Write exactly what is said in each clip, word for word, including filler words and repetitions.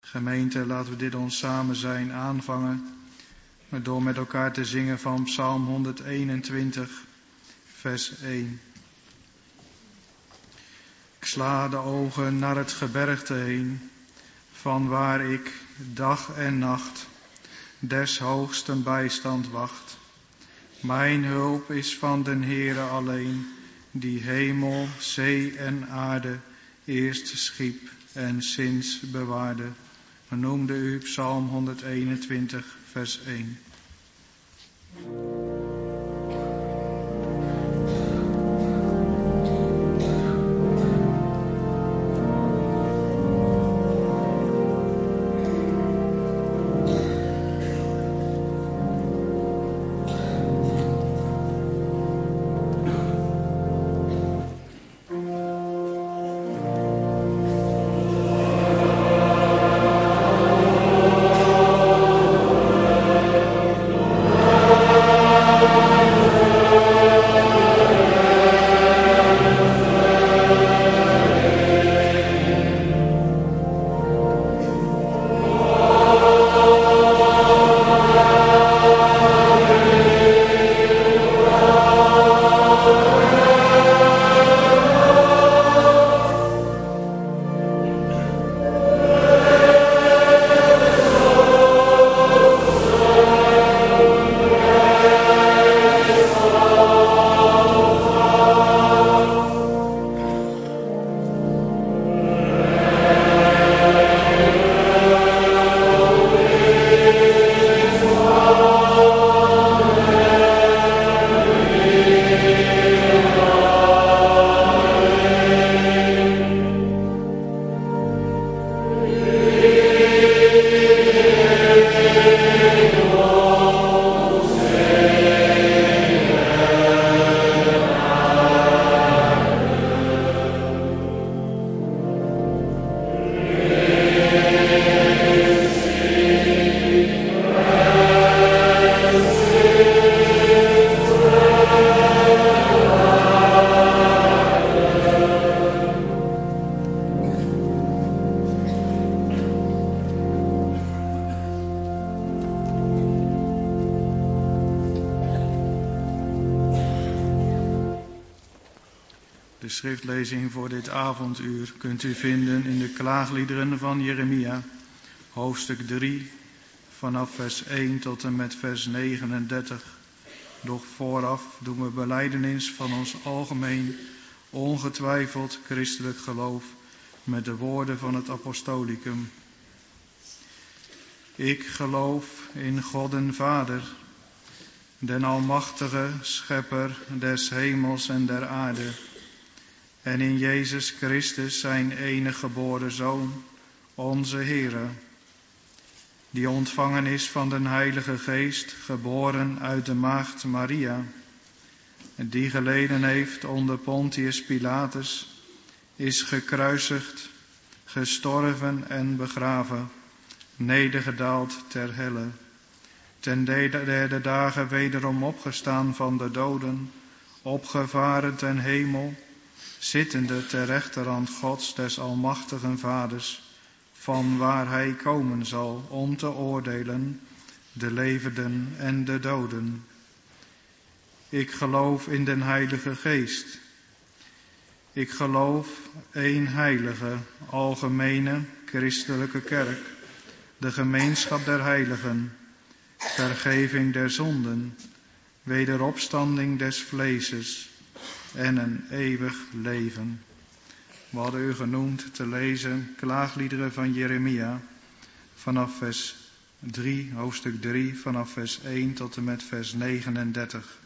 Gemeente, laten we dit ons samen zijn aanvangen, door met elkaar te zingen van Psalm honderdeenentwintig, vers één. Ik sla de ogen naar het gebergte heen, van waar ik dag en nacht des hoogsten bijstand wacht. Mijn hulp is van den Heere alleen, die hemel, zee en aarde eerst schiep en sinds bewaarde. We noemden u Psalm honderdeenentwintig, vers één. De schriftlezing voor dit avonduur kunt u vinden in de klaagliederen van Jeremia, hoofdstuk drie, vanaf vers één tot en met vers negenendertig. Doch vooraf doen we belijdenis van ons algemeen, ongetwijfeld christelijk geloof met de woorden van het apostolicum. Ik geloof in God en Vader, den almachtige schepper des hemels en der aarde, en in Jezus Christus, zijn enige geboren Zoon, onze Heere, die ontvangen is van den Heilige Geest, geboren uit de maagd Maria, die geleden heeft onder Pontius Pilatus, is gekruisigd, gestorven en begraven, nedergedaald ter helle, ten derde dagen wederom opgestaan van de doden, opgevaren ten hemel, zittende ter rechterhand Gods des almachtigen Vaders, van waar hij komen zal om te oordelen de levenden en de doden. Ik geloof in den Heilige Geest. Ik geloof één heilige, algemene, christelijke kerk, de gemeenschap der heiligen, vergeving der zonden, wederopstanding des vleeses en een eeuwig leven. We hadden u genoemd te lezen klaagliederen van Jeremia vanaf vers drie, hoofdstuk drie, vanaf vers één tot en met vers negenendertig.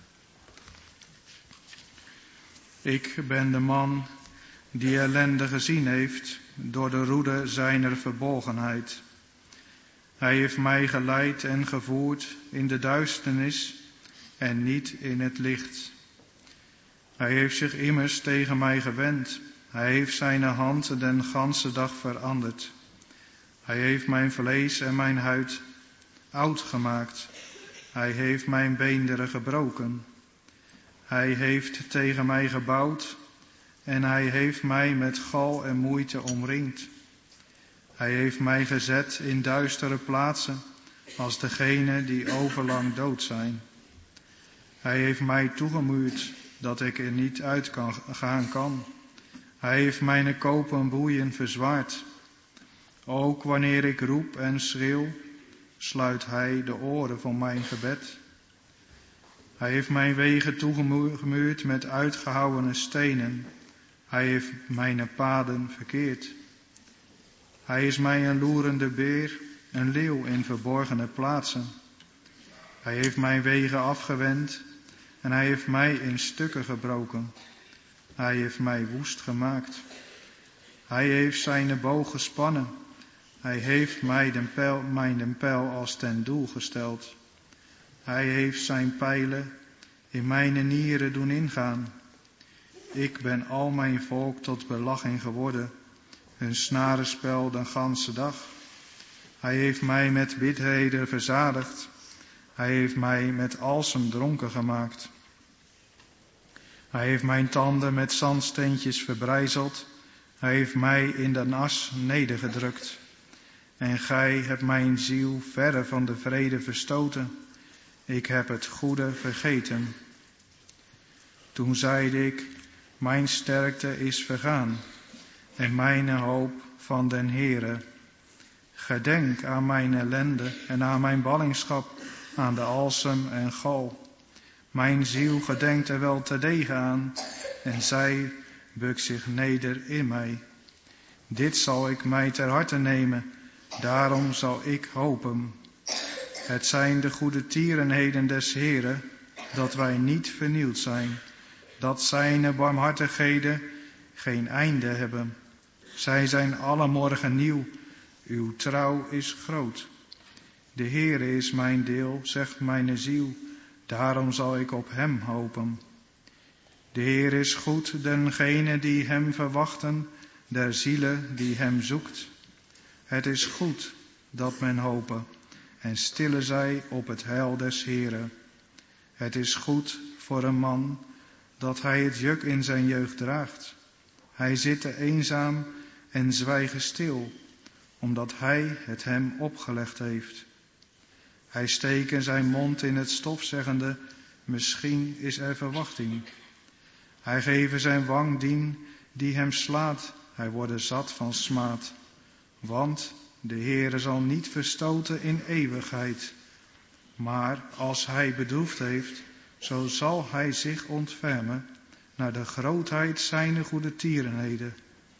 Ik ben de man die ellende gezien heeft door de roede zijner verborgenheid. Hij heeft mij geleid en gevoerd in de duisternis en niet in het licht. Hij heeft zich immers tegen mij gewend. Hij heeft zijn hand den ganse dag veranderd. Hij heeft mijn vlees en mijn huid oud gemaakt. Hij heeft mijn beenderen gebroken. Hij heeft tegen mij gebouwd en hij heeft mij met gal en moeite omringd. Hij heeft mij gezet in duistere plaatsen, als degene die overlang dood zijn. Hij heeft mij toegemuurd, dat ik er niet uit kan, gaan kan. Hij heeft mijn kopen boeien verzwaard. Ook wanneer ik roep en schreeuw, sluit hij de oren van mijn gebed. Hij heeft mijn wegen toegemuurd met uitgehouwene stenen. Hij heeft mijn paden verkeerd. Hij is mij een loerende beer, een leeuw in verborgene plaatsen. Hij heeft mijn wegen afgewend en hij heeft mij in stukken gebroken. Hij heeft mij woest gemaakt. Hij heeft zijn boog gespannen. Hij heeft mij de pijl, mijn pijl als ten doel gesteld. Hij heeft zijn pijlen in mijn nieren doen ingaan. Ik ben al mijn volk tot belaching geworden, hun snarenspel de ganse dag. Hij heeft mij met bitterheden verzadigd. Hij heeft mij met alsem dronken gemaakt. Hij heeft mijn tanden met zandsteentjes verbrijzeld. Hij heeft mij in de as nedergedrukt. En gij hebt mijn ziel verre van de vrede verstoten. Ik heb het goede vergeten. Toen zeide ik, mijn sterkte is vergaan en mijn hoop van den Heere. Gedenk aan mijn ellende en aan mijn ballingschap, aan de alsem en gal. Mijn ziel gedenkt er wel terdege aan en zij bukt zich neder in mij. Dit zal ik mij ter harte nemen, daarom zal ik hopen. Het zijn de goede tierenheden des Heeren, dat wij niet vernield zijn, dat zijn barmhartigheden geen einde hebben. Zij zijn alle morgen nieuw, uw trouw is groot. De Heere is mijn deel, zegt mijn ziel, daarom zal ik op hem hopen. De Heer is goed, dengene die hem verwachten, der zielen die hem zoekt. Het is goed dat men hopen en stille zij op het heil des Heeren. Het is goed voor een man dat hij het juk in zijn jeugd draagt. Hij zit eenzaam en zwijgen stil, omdat hij het hem opgelegd heeft. Hij steekt zijn mond in het stof, zeggende, misschien is er verwachting. Hij geeft zijn wang dien die hem slaat, hij wordt zat van smaad. Want de Heere zal niet verstoten in eeuwigheid. Maar als hij bedroefd heeft, zo zal hij zich ontfermen naar de grootheid zijner goede tierenheden.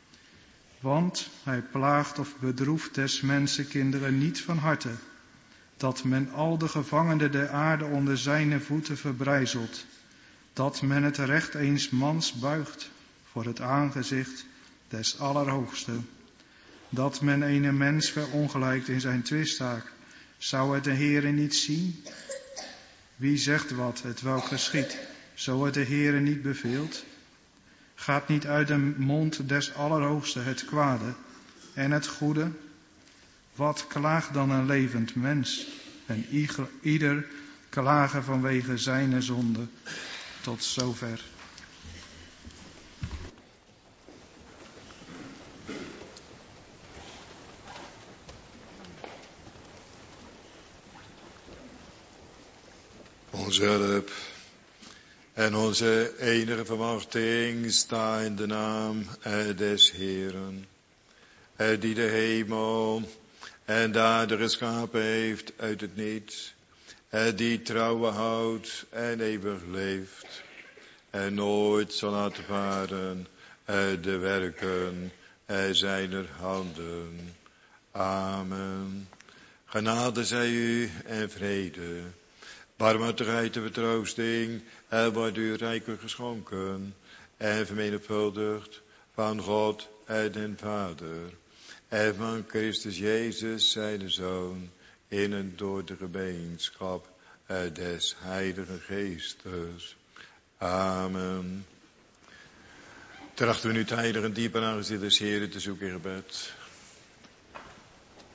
Want hij plaagt of bedroeft des mensenkinderen niet van harte, dat men al de gevangenen der aarde onder zijn voeten verbrijzelt, dat men het recht eens mans buigt voor het aangezicht des Allerhoogste, dat men een mens verongelijkt in zijn twistzaak. Zou het de Heere niet zien? Wie zegt wat, het welk geschiet, zo het de Heere niet beveelt? Gaat niet uit de mond des Allerhoogste het kwade en het goede? Wat klaagt dan een levend mens? En ieder klagen vanwege zijne zonde. Tot zover. Onze hulp en onze enige verwachting sta in de naam des Heeren, die de hemel en de aarde geschapen heeft uit het niets, die trouwen houdt en eeuwig leeft en nooit zal laten varen de werken zijner handen. Amen. Genade zij u en vrede. Barmhartigheid en vertroosting, er wordt u rijkelijk geschonken en vermenigvuldigd van God en den Vader en van Christus Jezus zijn Zoon in en door de gemeenschap des Heiligen Geestes. Amen. Trachten we nu het heilige en diepe aangezicht des Heren te zoeken in gebed.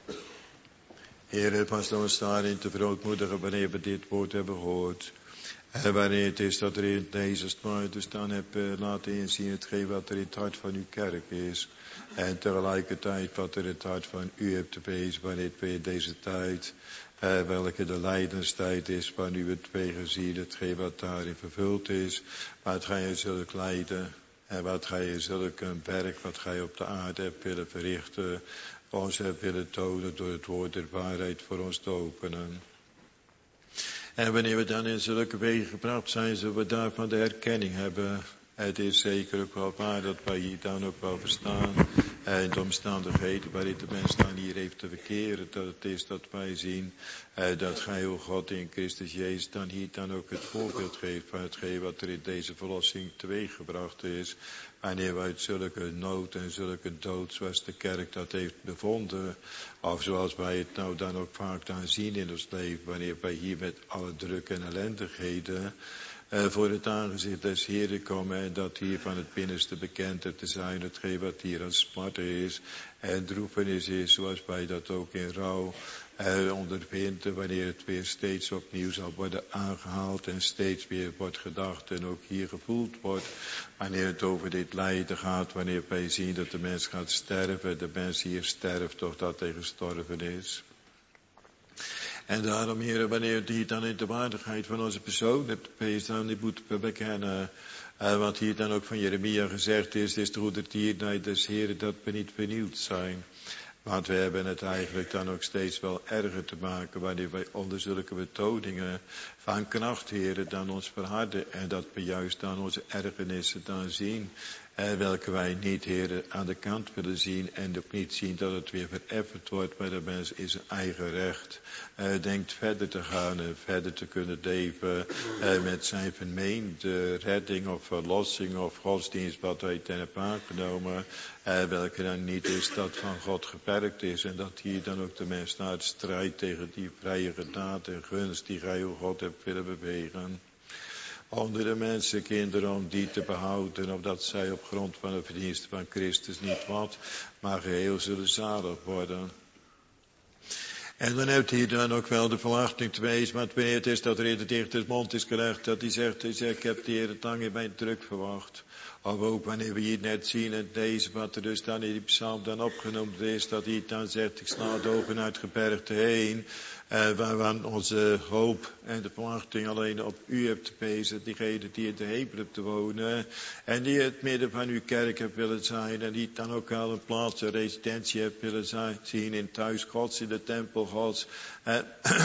Heer, help ons dan ons daarin te verootmoedigen wanneer we dit woord hebben gehoord. En wanneer het is dat er in deze dus dan heb uh, laten inzien hetgeen wat er in het hart van uw kerk is. En tegelijkertijd wat er in het hart van u hebt te wezen, wanneer het weer deze tijd, uh, welke de lijdenstijd is, waar u het weer gezien, hetgeen wat daarin vervuld is. Wat ga je zulk lijden en wat ga je zulk een werk, wat ga je op de aarde hebt willen verrichten, ons hebt willen tonen door het woord der waarheid voor ons te openen. En wanneer we dan in zulke wegen gebracht zijn, zullen we daarvan de herkenning hebben. Het is zeker ook wel waar dat wij hier dan ook wel verstaan. En de omstandigheden waarin de mens dan hier heeft te verkeren, dat het is dat wij zien eh, dat gij, o God, in Christus Jezus dan hier dan ook het voorbeeld geeft van hetgeen wat er in deze verlossing teweeggebracht is. Wanneer wij uit zulke nood en zulke dood, zoals de kerk dat heeft bevonden, of zoals wij het nou dan ook vaak dan zien in ons leven, wanneer wij hier met alle druk en ellendigheden Uh, voor het aangezicht des Heeren komen en dat hier van het binnenste bekend hebt te zijn, hetgeen wat hier als smart is en droefenis is, zoals wij dat ook in rouw uh, ondervinden, wanneer het weer steeds opnieuw zal worden aangehaald en steeds weer wordt gedacht en ook hier gevoeld wordt, wanneer het over dit lijden gaat, wanneer wij zien dat de mens gaat sterven, de mens hier sterft, toch dat hij gestorven is. En daarom, heren, wanneer het hier dan in de waardigheid van onze persoon hebt geweest, dan die moeten we bekennen. Uh, wat hier dan ook van Jeremia gezegd is, is de goedertierenheid des Heren dat we niet vernieuwd zijn. Want we hebben het eigenlijk dan ook steeds wel erger te maken, wanneer wij onder zulke betoningen van kracht, heren, dan ons verharden. En dat we juist dan onze ergernissen dan zien. En welke wij niet, heren, aan de kant willen zien en ook niet zien dat het weer vereffend wordt, maar de mens is zijn eigen recht. Uh, denkt verder te gaan en verder te kunnen leven uh, met zijn vermeende redding of verlossing of godsdienst wat hij ten heb aangenomen. Uh, welke dan niet is dat van God geperkt is en dat hier dan ook de mens naar het strijd tegen die vrije genade en gunst die gij, o God, hebt willen bewegen. Onder de mensen, kinderen, om die te behouden, opdat zij op grond van de verdiensten van Christus niet wat, maar geheel zullen zalig worden. En dan heeft hij dan ook wel de verwachting te wezen, want wanneer het is dat er in de dichters mond is gelegd, dat hij zegt, hij zegt, ik heb de Heer het lang in mijn druk verwacht. Of ook wanneer we hier net zien en deze, wat er dus dan in die psalm dan opgenoemd is, dat hij dan zegt, ik sla de ogen uit gebergte heen, uh, waarvan onze hoop en de verwachting alleen op u hebt gewezen, diegene die in de hemel hebt te wonen, en die het midden van uw kerk hebt willen zijn, en die dan ook al een plaats, een residentie hebt willen zijn, zien in het huis Gods, in de tempel Gods. Uh,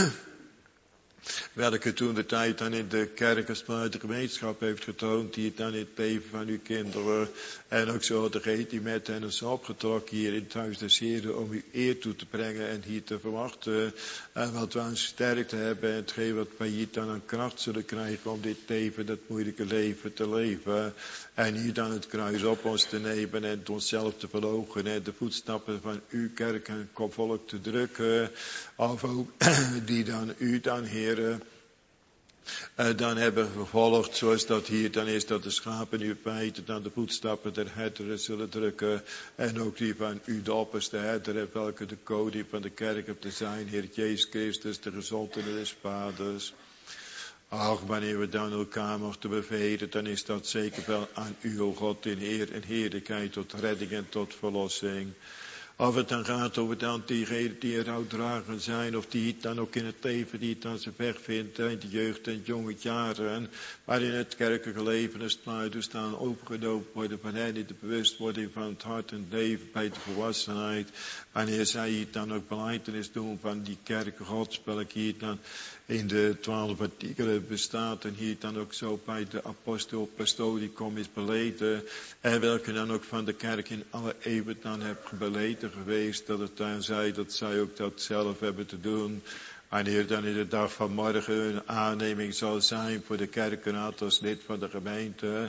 Welke toen de tijd dan in de kerk als de gemeenschap heeft getoond, die het dan in het leven van uw kinderen. En ook zo degene die met hen is opgetrokken hier in het huis des Heren om u eer toe te brengen en hier te verwachten. En wat we aan sterkte hebben en hetgeen wat wij hier dan aan kracht zullen krijgen om dit leven, dat moeilijke leven te leven. En hier dan het kruis op ons te nemen en onszelf te verloochenen en de voetstappen van uw kerk en volk te drukken. Of ook die dan u dan, Heere, uh, dan hebben gevolgd, zoals dat hier dan is, dat de schapen uw feiten dan de voetstappen der herderen zullen drukken. En ook die van u, de opperste herder, welke de koning van de kerk hebt te zijn, Heer Jezus Christus, de gezondene des vaders. Ach, wanneer we dan elkaar mochten bevelen, dan is dat zeker wel aan u, o God, in eer en heerlijkheid, tot redding en tot verlossing. Of het dan gaat over dan diegenen die er rouwdragen zijn, of die het dan ook in het leven, die het dan zijn weg vindt, in de jeugd en jonge jaren, waarin het kerkelijke leven en sluiten staan opgenomen worden van hen in de bewustwording van het hart en leven bij de volwassenheid. Wanneer zij het dan ook belijdenis doen van die kerk Gods, welke hier dan in de twaalf artikelen bestaat en hier dan ook zo bij de apostel Pastoricum is beleden, en welke dan ook van de kerk in alle eeuwen dan heb beleden geweest, dat het dan zij, dat zij ook dat zelf hebben te doen. Wanneer dan in de dag van morgen een aanneming zal zijn voor de kerkenraad als lid van de gemeente.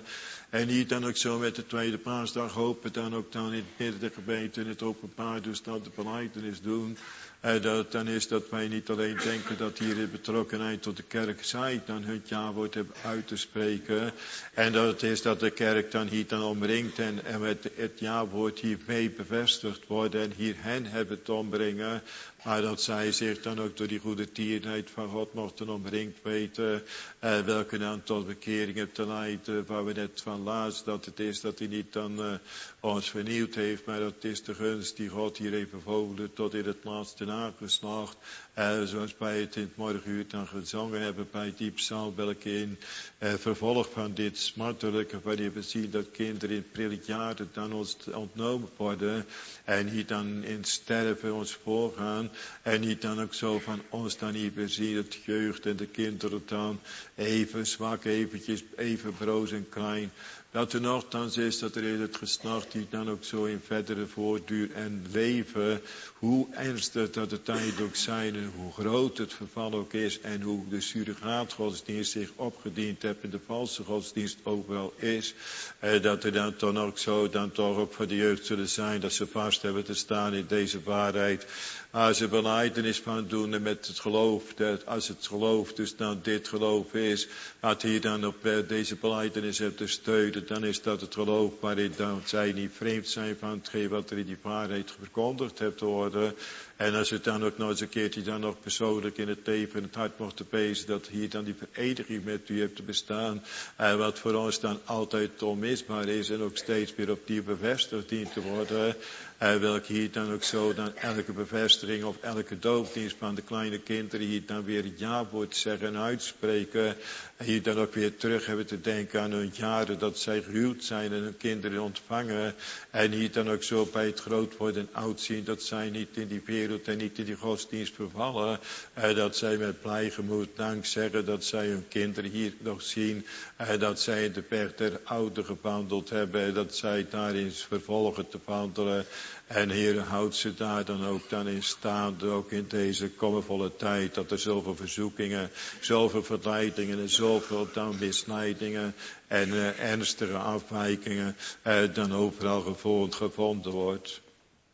En hier dan ook zo met de tweede paasdag hopen dan ook dan in het midden der gemeente in het openbaar dus dat de belijdenis doen. En dat dan is dat wij niet alleen denken dat hier in betrokkenheid tot de kerk zij dan hun ja-woord hebben uit te spreken. En dat het is dat de kerk dan hier dan omringt en, en met het ja-woord hiermee bevestigd worden en hier hen hebben te ombrengen. Maar dat zij zich dan ook door die goede tierenheid van God mochten omringd weten. Eh, welke dan tot bekering heeft te leiden. Waar we net van lazen dat het is dat hij niet dan uh, ons vernieuwd heeft. Maar dat is de gunst die God hier heeft bevolen tot in het laatste nageslacht. Eh, zoals wij het in het morgenuur dan gezongen hebben bij die psalm. Welke in eh, vervolg van dit smartelijke. Wanneer we zien dat kinderen in prille jaren dan ons ontnomen worden. En hier dan in sterven ons voorgaan. En niet dan ook zo van ons dan hier bezien het jeugd en de kinderen dan even zwak, eventjes, even broos en klein. Dat er nogthans is dat er in het geslacht die dan ook zo in verdere voortduur en leven, hoe ernstig dat de tijd ook zijn en hoe groot het verval ook is en hoe de surrogaatgodsdienst zich opgediend heeft en de valse godsdienst overal is, eh, dat er dan toch ook zo dan toch ook voor de jeugd zullen zijn dat ze vast hebben te staan in deze waarheid. Als ze belijdenis van doen en met het geloof, dat als het geloof dus dan dit geloof is, wat hier dan op uh, deze belijdenis hebt te steunen, dan is dat het geloof waarin dan zij niet vreemd zijn van hetgeen wat er in die waarheid verkondigd hebt te worden. En als het dan ook nog eens een keertje dan nog persoonlijk in het leven en het hart mocht te wezen, dat hier dan die vereniging met u hebt te bestaan. En wat voor ons dan altijd onmisbaar is en ook steeds weer opnieuw bevestigd dient te worden. En welke hier dan ook zo dan elke bevestiging of elke doopdienst van de kleine kinderen hier dan weer het ja-woord zeggen en uitspreken. En hier dan ook weer terug hebben te denken aan hun jaren dat zij gehuwd zijn en hun kinderen ontvangen. En hier dan ook zo bij het groot worden en oud zien dat zij niet in die wereld en niet in die godsdienst vervallen. En dat zij met blij gemoed dank zeggen dat zij hun kinderen hier nog zien. En dat zij in de berg der oude gewandeld hebben. En dat zij daarin vervolgen te wandelen. En Heer, houdt ze daar dan ook dan in staande, ook in deze kommervolle tijd, dat er zoveel verzoekingen, zoveel verleidingen en zoveel dan misleidingen en uh, ernstige afwijkingen uh, dan overal gevonden, gevonden wordt.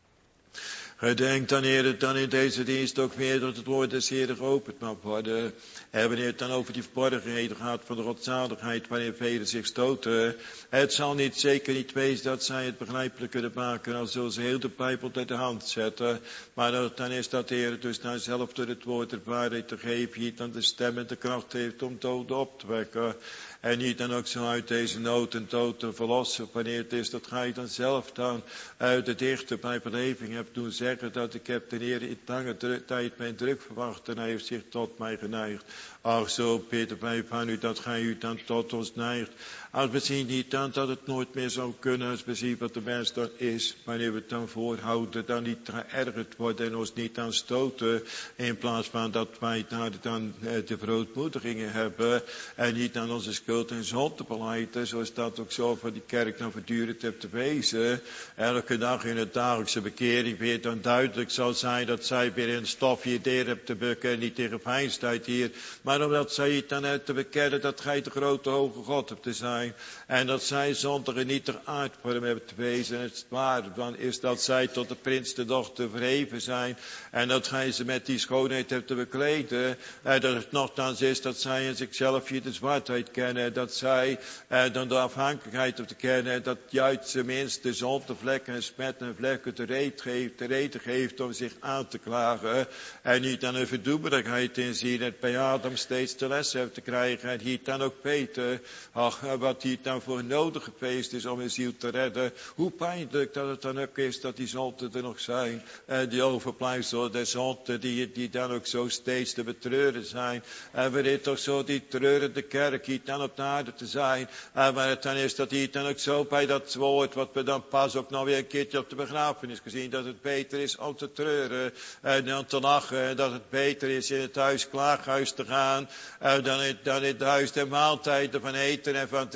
Gedenk dan, Heer, dan in deze dienst ook meer dat het woord des Heeren geopend mag worden. En wanneer het dan over die verborgenheden gaat van de godzaligheid waarin velen zich stoten. Het zal niet, zeker niet wezen dat zij het begrijpelijk kunnen maken als zullen ze heel de Bijbel uit de hand zetten. Maar dat, dan is dat, Heer, dus nou zelf door het woord de waarheid te geven, hier dan de stem en de kracht heeft om doden op te wekken. En niet dan ook zo uit deze nood en dood te verlossen, wanneer het is dat gij dan zelf dan uit de dichte bij beleving hebt doen zeggen dat ik heb de Heer in lange druk, tijd mijn druk verwacht en hij heeft zich tot mij geneigd. Ach, zo bidden wij van u dat gij u dan tot ons neigt. Als we zien niet dan dat het nooit meer zou kunnen, als we zien wat de mens dan is, wanneer we het dan voorhouden, dan niet geërgerd worden en ons niet aan stoten, in plaats van dat wij daar dan de verootmoedigingen hebben en niet aan onze schuld en zonde belijden, zoals dat ook zo voor die kerk dan voortdurend hebt te wezen. Elke dag in het dagelijkse bekering weer dan duidelijk zal zijn dat zij weer in het stofje deer hebt te bukken en niet tegen fijnstijd hier, maar omdat zij het dan uit te bekennen dat gij de grote hoge God hebt te zijn. En dat zij zondigen niet ter aardvorm hebben te wezen. En het ware dan is dat zij tot de prins de dochter verheven zijn. En dat gij ze met die schoonheid hebt te bekleden. En dat het nogthans is dat zij in zichzelf hier de zwartheid kennen. Dat zij eh, dan de afhankelijkheid hebben te kennen. Dat juist tenminste de zonde vlekken en smet en vlekken te reed geeft, te reden geeft om zich aan te klagen. En niet aan een verdoeberigheid inzien. En bij Adam steeds de les heeft te krijgen. En hier dan ook Peter. Ach, wat hier dan voor nodig geweest is om een ziel te redden. Hoe pijnlijk dat het dan ook is dat die zonden er nog zijn. En die overblijfselen der zonden die, die dan ook zo steeds te betreuren zijn. En wanneer toch zo die treurende kerk hier dan op de aarde te zijn. En maar het dan is dat hier dan ook zo bij dat woord wat we dan pas ook nog weer een keertje op de begrafenis gezien. Dat het beter is om te treuren en dan te lachen. Dat het beter is in het huis klaaghuis te gaan. En dan in, dan in het huis der maaltijden van eten en van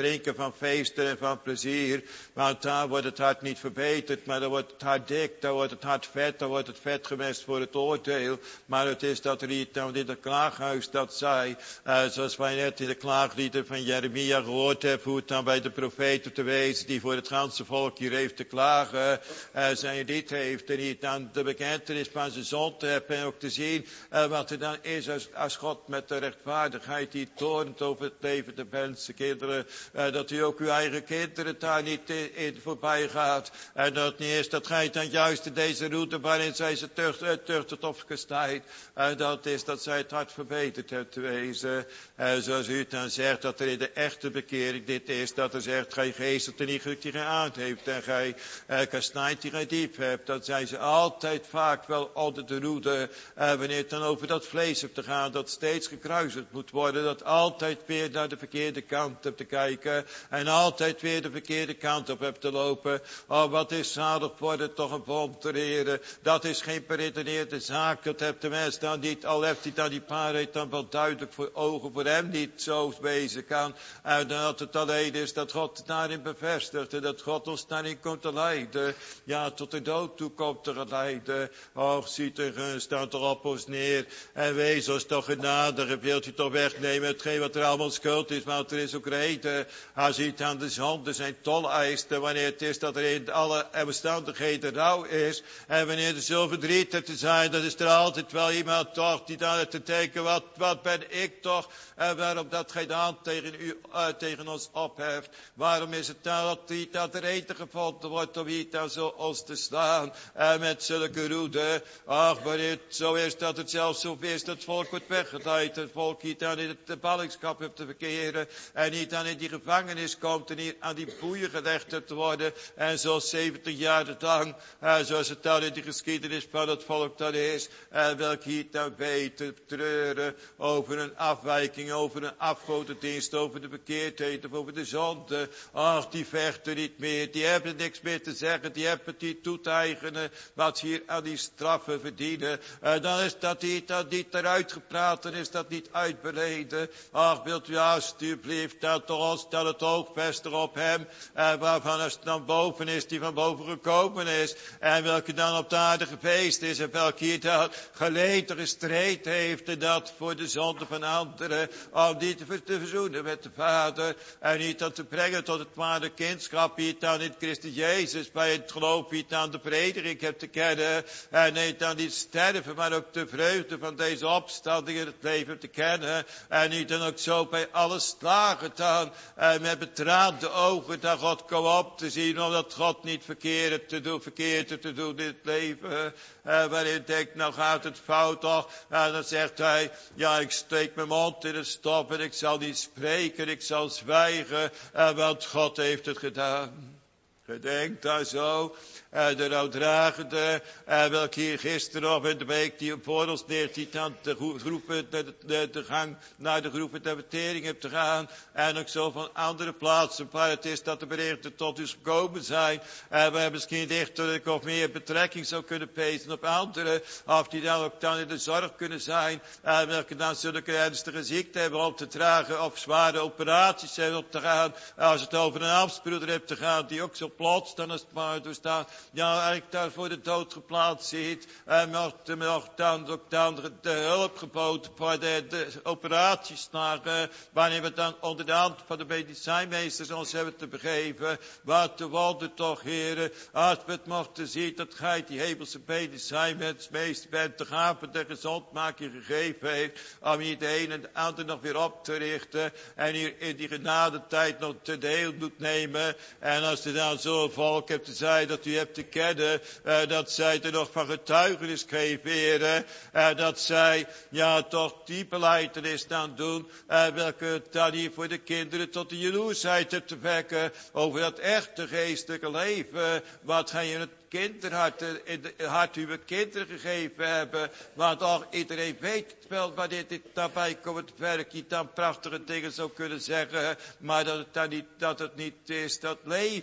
drinken van feesten en van plezier. Want daar wordt het hart niet verbeterd, maar dan wordt het hart dik, dan wordt het hart vet, dan wordt het vet gemest voor het oordeel. Maar het is dat riet dan in het klaaghuis dat zei, uh, zoals wij net in de klaaglieden van Jeremia gehoord hebben, hoe het dan bij de profeten te wezen die voor het ganse volk hier heeft te klagen, uh, zijn dit heeft en niet dan de bekentenis van zijn zonde hebben en ook te zien uh, wat er dan is als, als God met de rechtvaardigheid die toornt over het leven der mensenkinderen, uh, dat u ook uw eigen kinderen daar niet in, in voorbij gaat. En dat niet is dat gij dan juist in deze route waarin zij ze tucht, uh, tuchtet of gestijt, en dat is dat zij het hart verbeterd hebt te wezen. En zoals u dan zegt dat er in de echte bekering dit is, dat er zegt, gij geest dat er niet goed die gij aan heeft en gij uh, kastijdt die gij diep hebt, dan zijn ze altijd vaak wel onder de roede, uh, wanneer het dan over dat vlees hebt te gaan, dat steeds gekruisigd moet worden, dat altijd weer naar de verkeerde kant hebt te kijken en altijd weer de verkeerde kant op hebt te lopen. Oh, wat is zalig worden toch een wonderen. Dat is geen beredeneerde zaak, dat hebt de mens dan niet, al heeft hij dan die paarheid dan wel duidelijk voor ogen, voor hem niet zo wezen kan. En dat het alleen is dat God daarin bevestigt en dat God ons daarin komt te leiden. Ja, tot de dood toe komt te leiden. Och, ziet de gunst dan toch op ons neer en wees ons toch genadig. Wilt u toch wegnemen hetgeen wat er allemaal schuld is, want er is ook reden. Hij ziet aan de zonde zijn tol eist en wanneer het is dat er in alle omstandigheden rouw is en wanneer er zo verdriet te zijn, dan is er altijd wel iemand toch die dan te denken, wat, wat ben ik toch en waarom dat gij de hand tegen u, uh, tegen ons opheft. Waarom is het nou dat die dat er eten gevonden wordt om hier dan zo ons te slaan en met zulke roede. Ach, wanneer het zo is dat het zelfs zo is dat het volk wordt weggeleid, het volk hier dan in de ballingschap heeft te verkeren en niet dan in die gevangenis komt en hier aan die boeien gelegd hebt te worden en zo zeventig jaar lang, uh, zoals het dan in de geschiedenis van het volk dan is, en welk hier dan weten treuren over een afwijking, over een afgodendienst, over de verkeerdheid of over de zonde. Ach, die vechten niet meer, die hebben niks meer te zeggen, die hebben het niet toe te eigenen wat ze hier aan die straffen verdienen. En dan is dat niet, dat niet eruit gepraat, dan is dat niet uitbeleden. Ach, wilt u alstublieft dat toch ons dan het oog vestigen op hem, en waarvan als het dan boven is, die van boven gekomen is, en welke dan op de aarde geweest is, en welke hier dan geleden gestreed heeft, en dat voor de zonde van anderen, om die te, te verzoenen met de Vader, en niet dat te brengen tot het ware kindschap, hier dan in Christus Jezus, bij het geloof hier dan de prediking hebt te kennen, en niet dan niet sterven, maar ook de vreugde van deze opstanding in het leven te kennen, en niet dan ook zo bij alle slagen dan, en met betraande ogen dat God komt op te zien, omdat God niet verkeerd te doen, verkeerd te doen in het leven. En wanneer je denkt, nou gaat het fout toch, en dan zegt hij, ja, ik steek mijn mond in de stop en ik zal niet spreken, ik zal zwijgen, en want God heeft het gedaan. Gedenk daar zo, en de rouwdragende, en welke hier gisteren of in de week die voor ons neerziet aan de groepen, de, de, de gang naar de groepen der betering hebt te gaan, en ook zo van andere plaatsen waar het is dat de berichten tot u gekomen zijn, en we misschien dichterlijk of meer betrekking zou kunnen pezen op anderen, of die dan ook dan in de zorg kunnen zijn, en welke dan zulke ernstige ziekte hebben op te dragen, of zware operaties hebben op te gaan, als het over een ambtsbroeder hebt te gaan, die ook zo plots dan als het maar doorstaan, ja, eigenlijk daar voor de dood geplaatst ziet, en mocht er nog dan ook dan de, de hulp geboden voor de, de operaties naar, uh, wanneer we dan onder de hand van de medicijnmeesters ons hebben te begeven, wat de wonder toch, heren, als we het mochten zien dat gij die hemelse medicijnmeester bent, de gaven de gezondmaking gegeven heeft, om hier de een en de ander nog weer op te richten, en hier in die genadetijd nog te deel doet nemen, en als er dan zo'n volk hebt te zijn dat u hebt te kennen, uh, dat zij er nog van getuigenis geven, heren, uh, dat zij, ja, toch die belijdenis dan doen, uh, welke dan hier voor de kinderen tot de jaloersheid hebt te wekken, over dat echte geestelijke leven, wat gij in het kinderhart, in het hart uw kinderen gegeven hebben, want toch iedereen weet wel wanneer dit daarbij komt, het werk niet dan prachtige dingen zou kunnen zeggen, maar dat het dan niet, dat het niet is dat leven,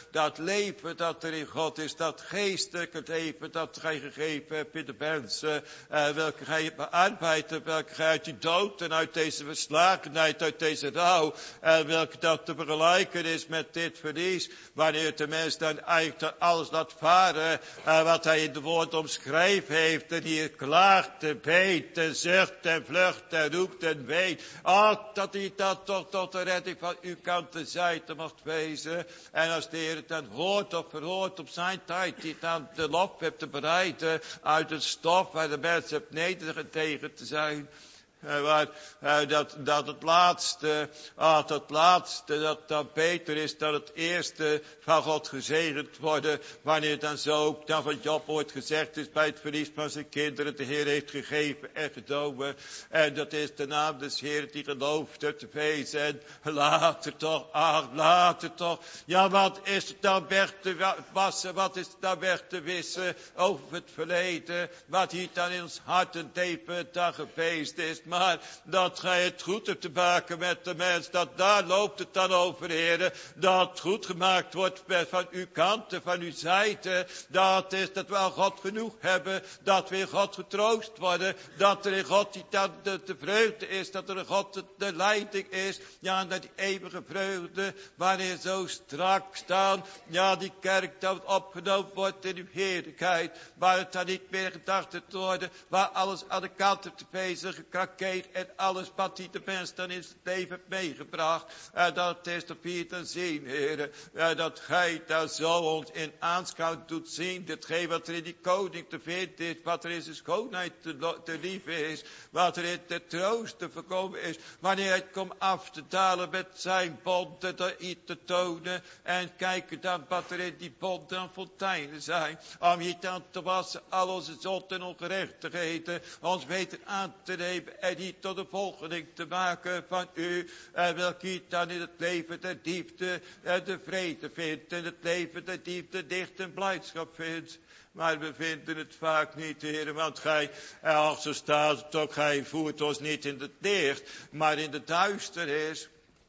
dat leven dat er in God is, dat geestelijke leven dat gij gegeven hebt in de mensen, uh, welke gij hebt bearbeid hebt, welke gij uit die dood en uit deze verslagenheid, uit deze rouw, en welke dat te vergelijken is met dit verlies, wanneer de mens dan eigenlijk alles laat varen, uh, wat hij in de woord omschreven heeft, en hier klaagt en beet en zucht en vlucht en roept en weet, oh, dat hij dat toch tot de redding van uw kant te zijde mocht wezen. En als de Heer het dan hoort of verhoort op zijn tijd, die dan de lof hebt te bereiden uit het stof waar de mens hebt nedergetegen te zijn. Uh, waar, uh, dat, dat het laatste, ah, dat laatste, dat dan beter is dan het eerste van God gezegend worden, wanneer dan zo ook dan van Job wordt gezegd is bij het verlies van zijn kinderen, de Heer heeft gegeven en gedomen. En dat is de naam des Heer die gelooft te wezen. En later toch, ach, later toch. Ja, wat is het dan weg te wassen, wat is het dan weg te wissen over het verleden, wat hier dan in ons hart en leven dan geweest is. Maar dat gij het goed hebt te maken met de mens, dat daar loopt het dan over, heren. Dat het goed gemaakt wordt van uw kant en van uw zijde. Dat is dat we al God genoeg hebben, dat we in God getroost worden, dat er in God die dan de, de vreugde is, dat er in God de, de leiding is. Ja, dat die eeuwige vreugde, wanneer zo strak staan, ja, die kerk dan opgenomen wordt in uw heerlijkheid, waar het dan niet meer gedacht te worden, waar alles aan de kant te wezen gekrakeerd en alles wat die de mens dan in het leven heeft meegebracht. En dat is dat we het dan zien, heren. En dat gij daar zo ons in aanschouw doet zien. Datgene wat er in die koning te vinden is. Wat er in zijn schoonheid te, te lief is. Wat er in de troost te voorkomen is. Wanneer hij komt af te dalen met zijn bonden te tonen. En kijken dan wat er in die bonden en fonteinen zijn. Om hier dan te wassen al onze zonde en ongerechtigheden. Ons weten aan te nemen. En niet tot de volgeling te maken van u. En welke hier dan in het leven de diepte en de vrede vindt. En het leven de diepte dicht en blijdschap vindt. Maar we vinden het vaak niet, heren, want gij, als zo staat het ook, gij voert ons niet in het licht, maar in de duisternis.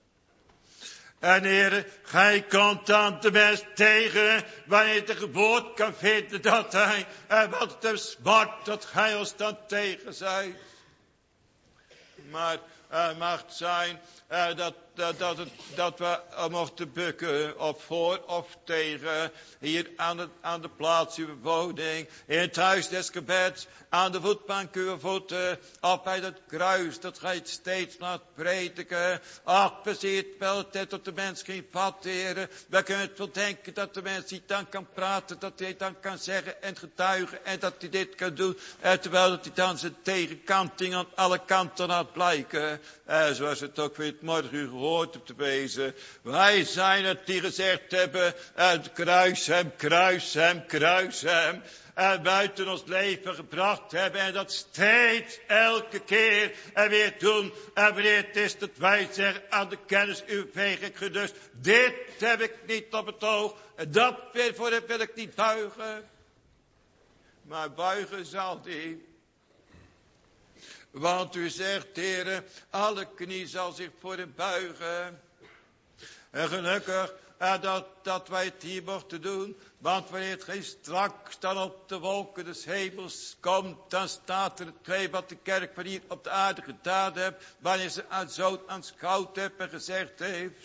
En heren, gij komt dan de mens tegen, wanneer de geboorte kan vinden dat hij, en wat het hem smart, dat gij ons dan tegen zijt. Maar het mag zijn uh, dat, dat, dat, het, dat we uh, mochten bukken, of voor of tegen, hier aan, het, aan de plaats uw woning, in het huis des gebeds, aan de voetbank uw voeten, of bij dat kruis, dat gij het steeds laat prediken. Ach, we zien het wel, dat tot de mens geen vat, heren. We kunnen het wel denken dat de mens niet dan kan praten, dat hij dan kan zeggen en getuigen, en dat hij dit kan doen, en terwijl dat hij dan zijn tegenkanting aan alle kanten laat blijken. En zoals het ook weer het morgen u gehoord hebt te wezen. Wij zijn het die gezegd hebben, het kruis hem, kruis hem, kruis hem. En buiten ons leven gebracht hebben. En dat steeds, elke keer en weer doen. En wanneer het is dat wij zeggen, aan de kennis uw veeg ik gedust. Dit heb ik niet op het oog. En dat voor heb wil ik niet buigen. Maar buigen zal die. Want u zegt, heren, alle knie zal zich voor hem buigen. En gelukkig uh, dat, dat wij het hier mochten doen. Want wanneer het geen straks dan op de wolken des hemels komt, dan staat er het twee wat de kerk van hier op de aarde gedaan heeft. Wanneer ze aan zo aanschouwd heeft en gezegd heeft.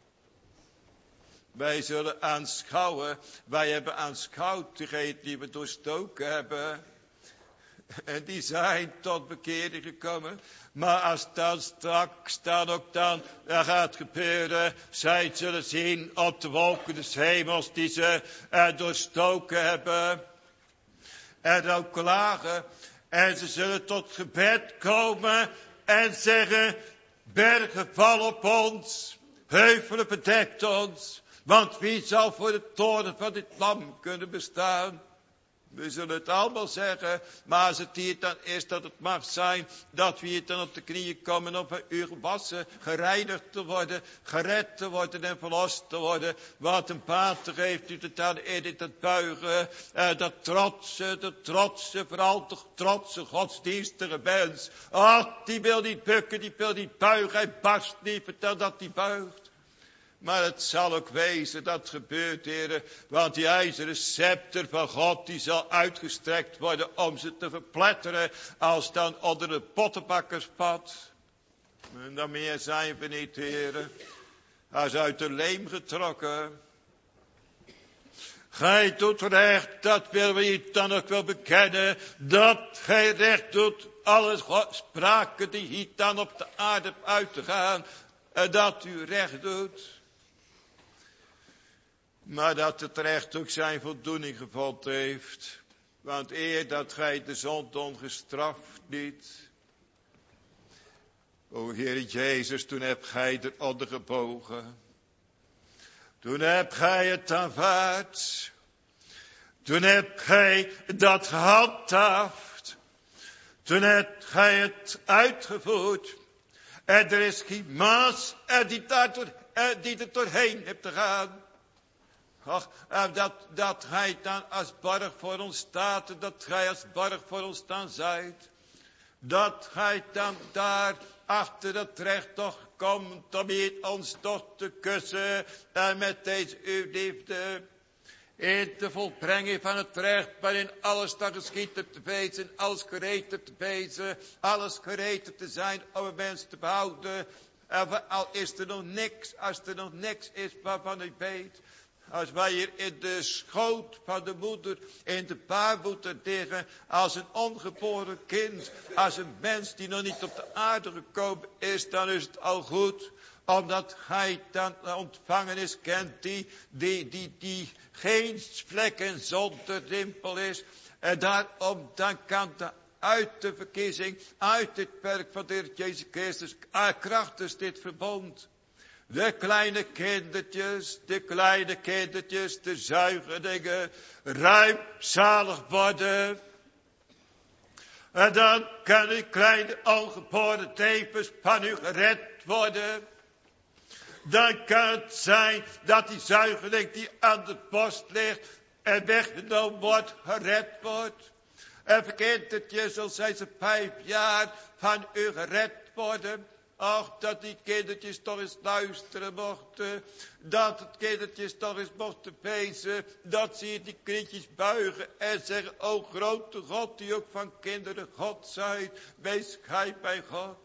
Wij zullen aanschouwen, wij hebben aanschouwd degene die we doorstoken hebben. En die zijn tot bekering gekomen. Maar als dan straks dan ook dan, dan gaat gebeuren. Zij zullen zien op de wolken des hemels die ze uh, doorstoken hebben. En dan klagen. En ze zullen tot gebed komen. En zeggen, bergen val op ons. Heuvelen bedekt ons. Want wie zal voor de toorn van dit lam kunnen bestaan? We zullen het allemaal zeggen, maar als het hier dan is dat het mag zijn, dat we hier dan op de knieën komen om een uur gewassen, gereinigd te worden, gered te worden en verlost te worden. Wat een pater heeft u het dan in dat buigen, eh, dat trotse, dat trotse, vooral toch trotse godsdienstige mens. Ach, die wil niet bukken, die wil niet buigen, hij barst niet, vertel dat hij buigt. Maar het zal ook wezen, dat gebeurt, Heere, want die ijzeren scepter van God, die zal uitgestrekt worden om ze te verpletteren, als dan onder de pottenbakkerspad. En dan meer zijn we niet, Heere, als uit de leem getrokken. Gij doet recht, dat willen we je dan ook wel bekennen, dat gij recht doet, alle spraken die hier dan op de aarde uit te gaan, en dat u recht doet. Maar dat het recht ook zijn voldoening gevonden heeft. Want eer dat gij de zonde ongestraft niet. O Heer Jezus, toen hebt gij eronder gebogen. Toen hebt gij het aanvaard. Toen hebt gij dat gehandhaafd. Toen hebt gij het uitgevoerd. En er is geen maas die, daar door, die er doorheen hebt te gaan. Ach, dat, dat gij dan als borg voor ons staat, dat gij als borg voor ons dan zijt. Dat gij dan daar achter het recht toch komt om hier ons toch te kussen en met deze uw liefde. In de volbrenging van het recht, waarin alles dan geschiet te wezen, alles gereed te wezen, alles gereed te zijn om een mens te behouden. En al is er nog niks, als er nog niks is waarvan u weet. Als wij hier in de schoot van de moeder, in de baarmoeder liggen, als een ongeboren kind, als een mens die nog niet op de aarde gekomen is, dan is het al goed. Omdat gij dan ontvangen is, kent die, die, die, die geen vlek en zonder rimpel is. En daarom dan kan de uit de verkiezing, uit dit werk van de Heer Jezus Christus, krachtens dit verbond. De kleine kindertjes, de kleine kindertjes, de zuigelingen, ruim zalig worden. En dan kan die kleine ongeboren tevens van u gered worden. Dan kan het zijn dat die zuigeling die aan de borst ligt en weggenomen wordt, gered wordt. En kindertjes, zal zij ze vijf jaar van u gered worden. Ach, dat die kindertjes toch eens luisteren mochten. Dat het kindertjes toch eens mochten wezen. Dat ze die knietjes buigen en zeggen, o grote God, die ook van kinderen God zijt. Wees gij bij God.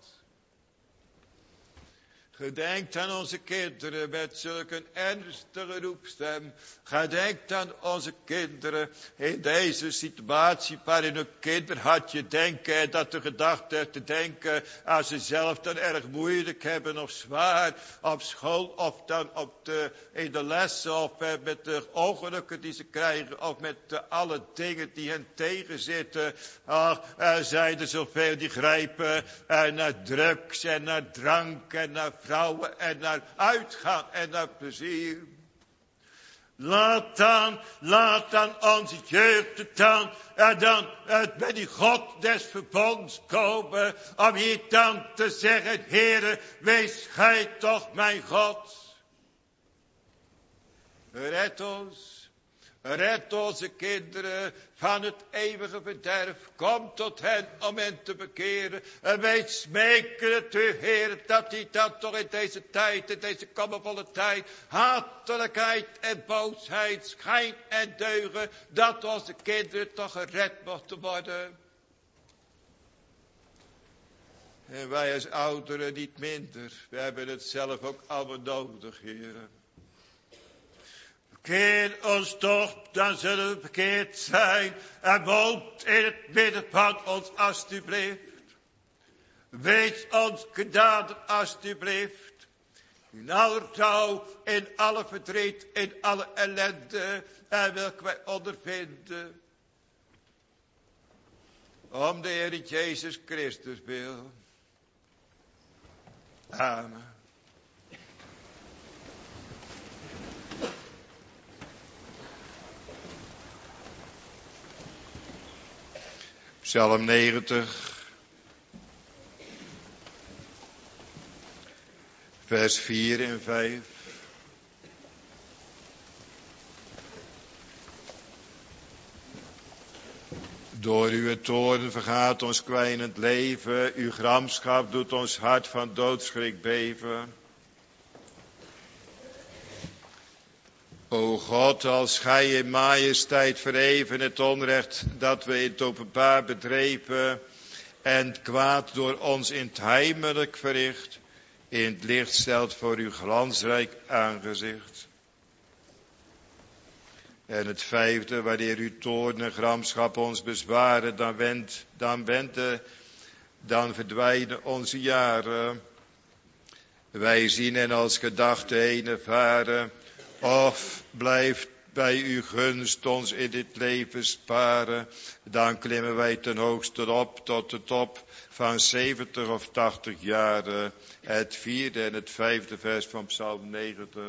Gedenkt aan onze kinderen met zulke ernstige roepstem. Gedenkt aan onze kinderen in deze situatie waarin een kinderhartje denken en dat de gedachte te denken aan ze zelf dan erg moeilijk hebben of zwaar op school of dan op de, in de lessen of met de ongelukken die ze krijgen of met de, alle dingen die hen tegenzitten. Ach, er zijn er zoveel die grijpen en naar drugs en naar drank en naar vrouwen en naar uitgaan en naar plezier. Laat dan, laat dan onze jeugd dan, en dan het bij die God des verbonds komen, om hier dan te zeggen, Heere, wees gij toch mijn God. Red ons. Red onze kinderen van het eeuwige verderf. Kom tot hen om hen te bekeren. En wij smeken het u, Heer, dat die dan toch in deze tijd, in deze kommervolle tijd, hatelijkheid en boosheid, schijn en deugen, dat onze kinderen toch gered mochten worden. En wij als ouderen niet minder. We hebben het zelf ook allemaal nodig, Heer. Keer ons toch, dan zullen we bekeerd zijn. En woont in het midden van ons, alstublieft. Wees ons genadig, alstublieft. In alle rouw, in alle verdriet, in alle ellende. En welke wij ondervinden. Om de Heer Jezus Christus wil. Amen. Psalm negentig, vers vier en vijf. Door uw toorn vergaat ons kwijnend leven, uw gramschap doet ons hart van doodschrik beven. God, als gij in majesteit verheven het onrecht dat we in het openbaar bedreven en het kwaad door ons in het heimelijk verricht, in het licht stelt voor uw glansrijk aangezicht. En het vijfde, wanneer uw toorn en gramschap ons bezwaren, dan wendt, dan wenden, dan verdwijnen onze jaren. Wij zien en als gedachte heen varen, of blijft bij uw gunst ons in dit leven sparen, dan klimmen wij ten hoogste op tot de top van zeventig of tachtig jaren. Het vierde en het vijfde vers van Psalm negentig.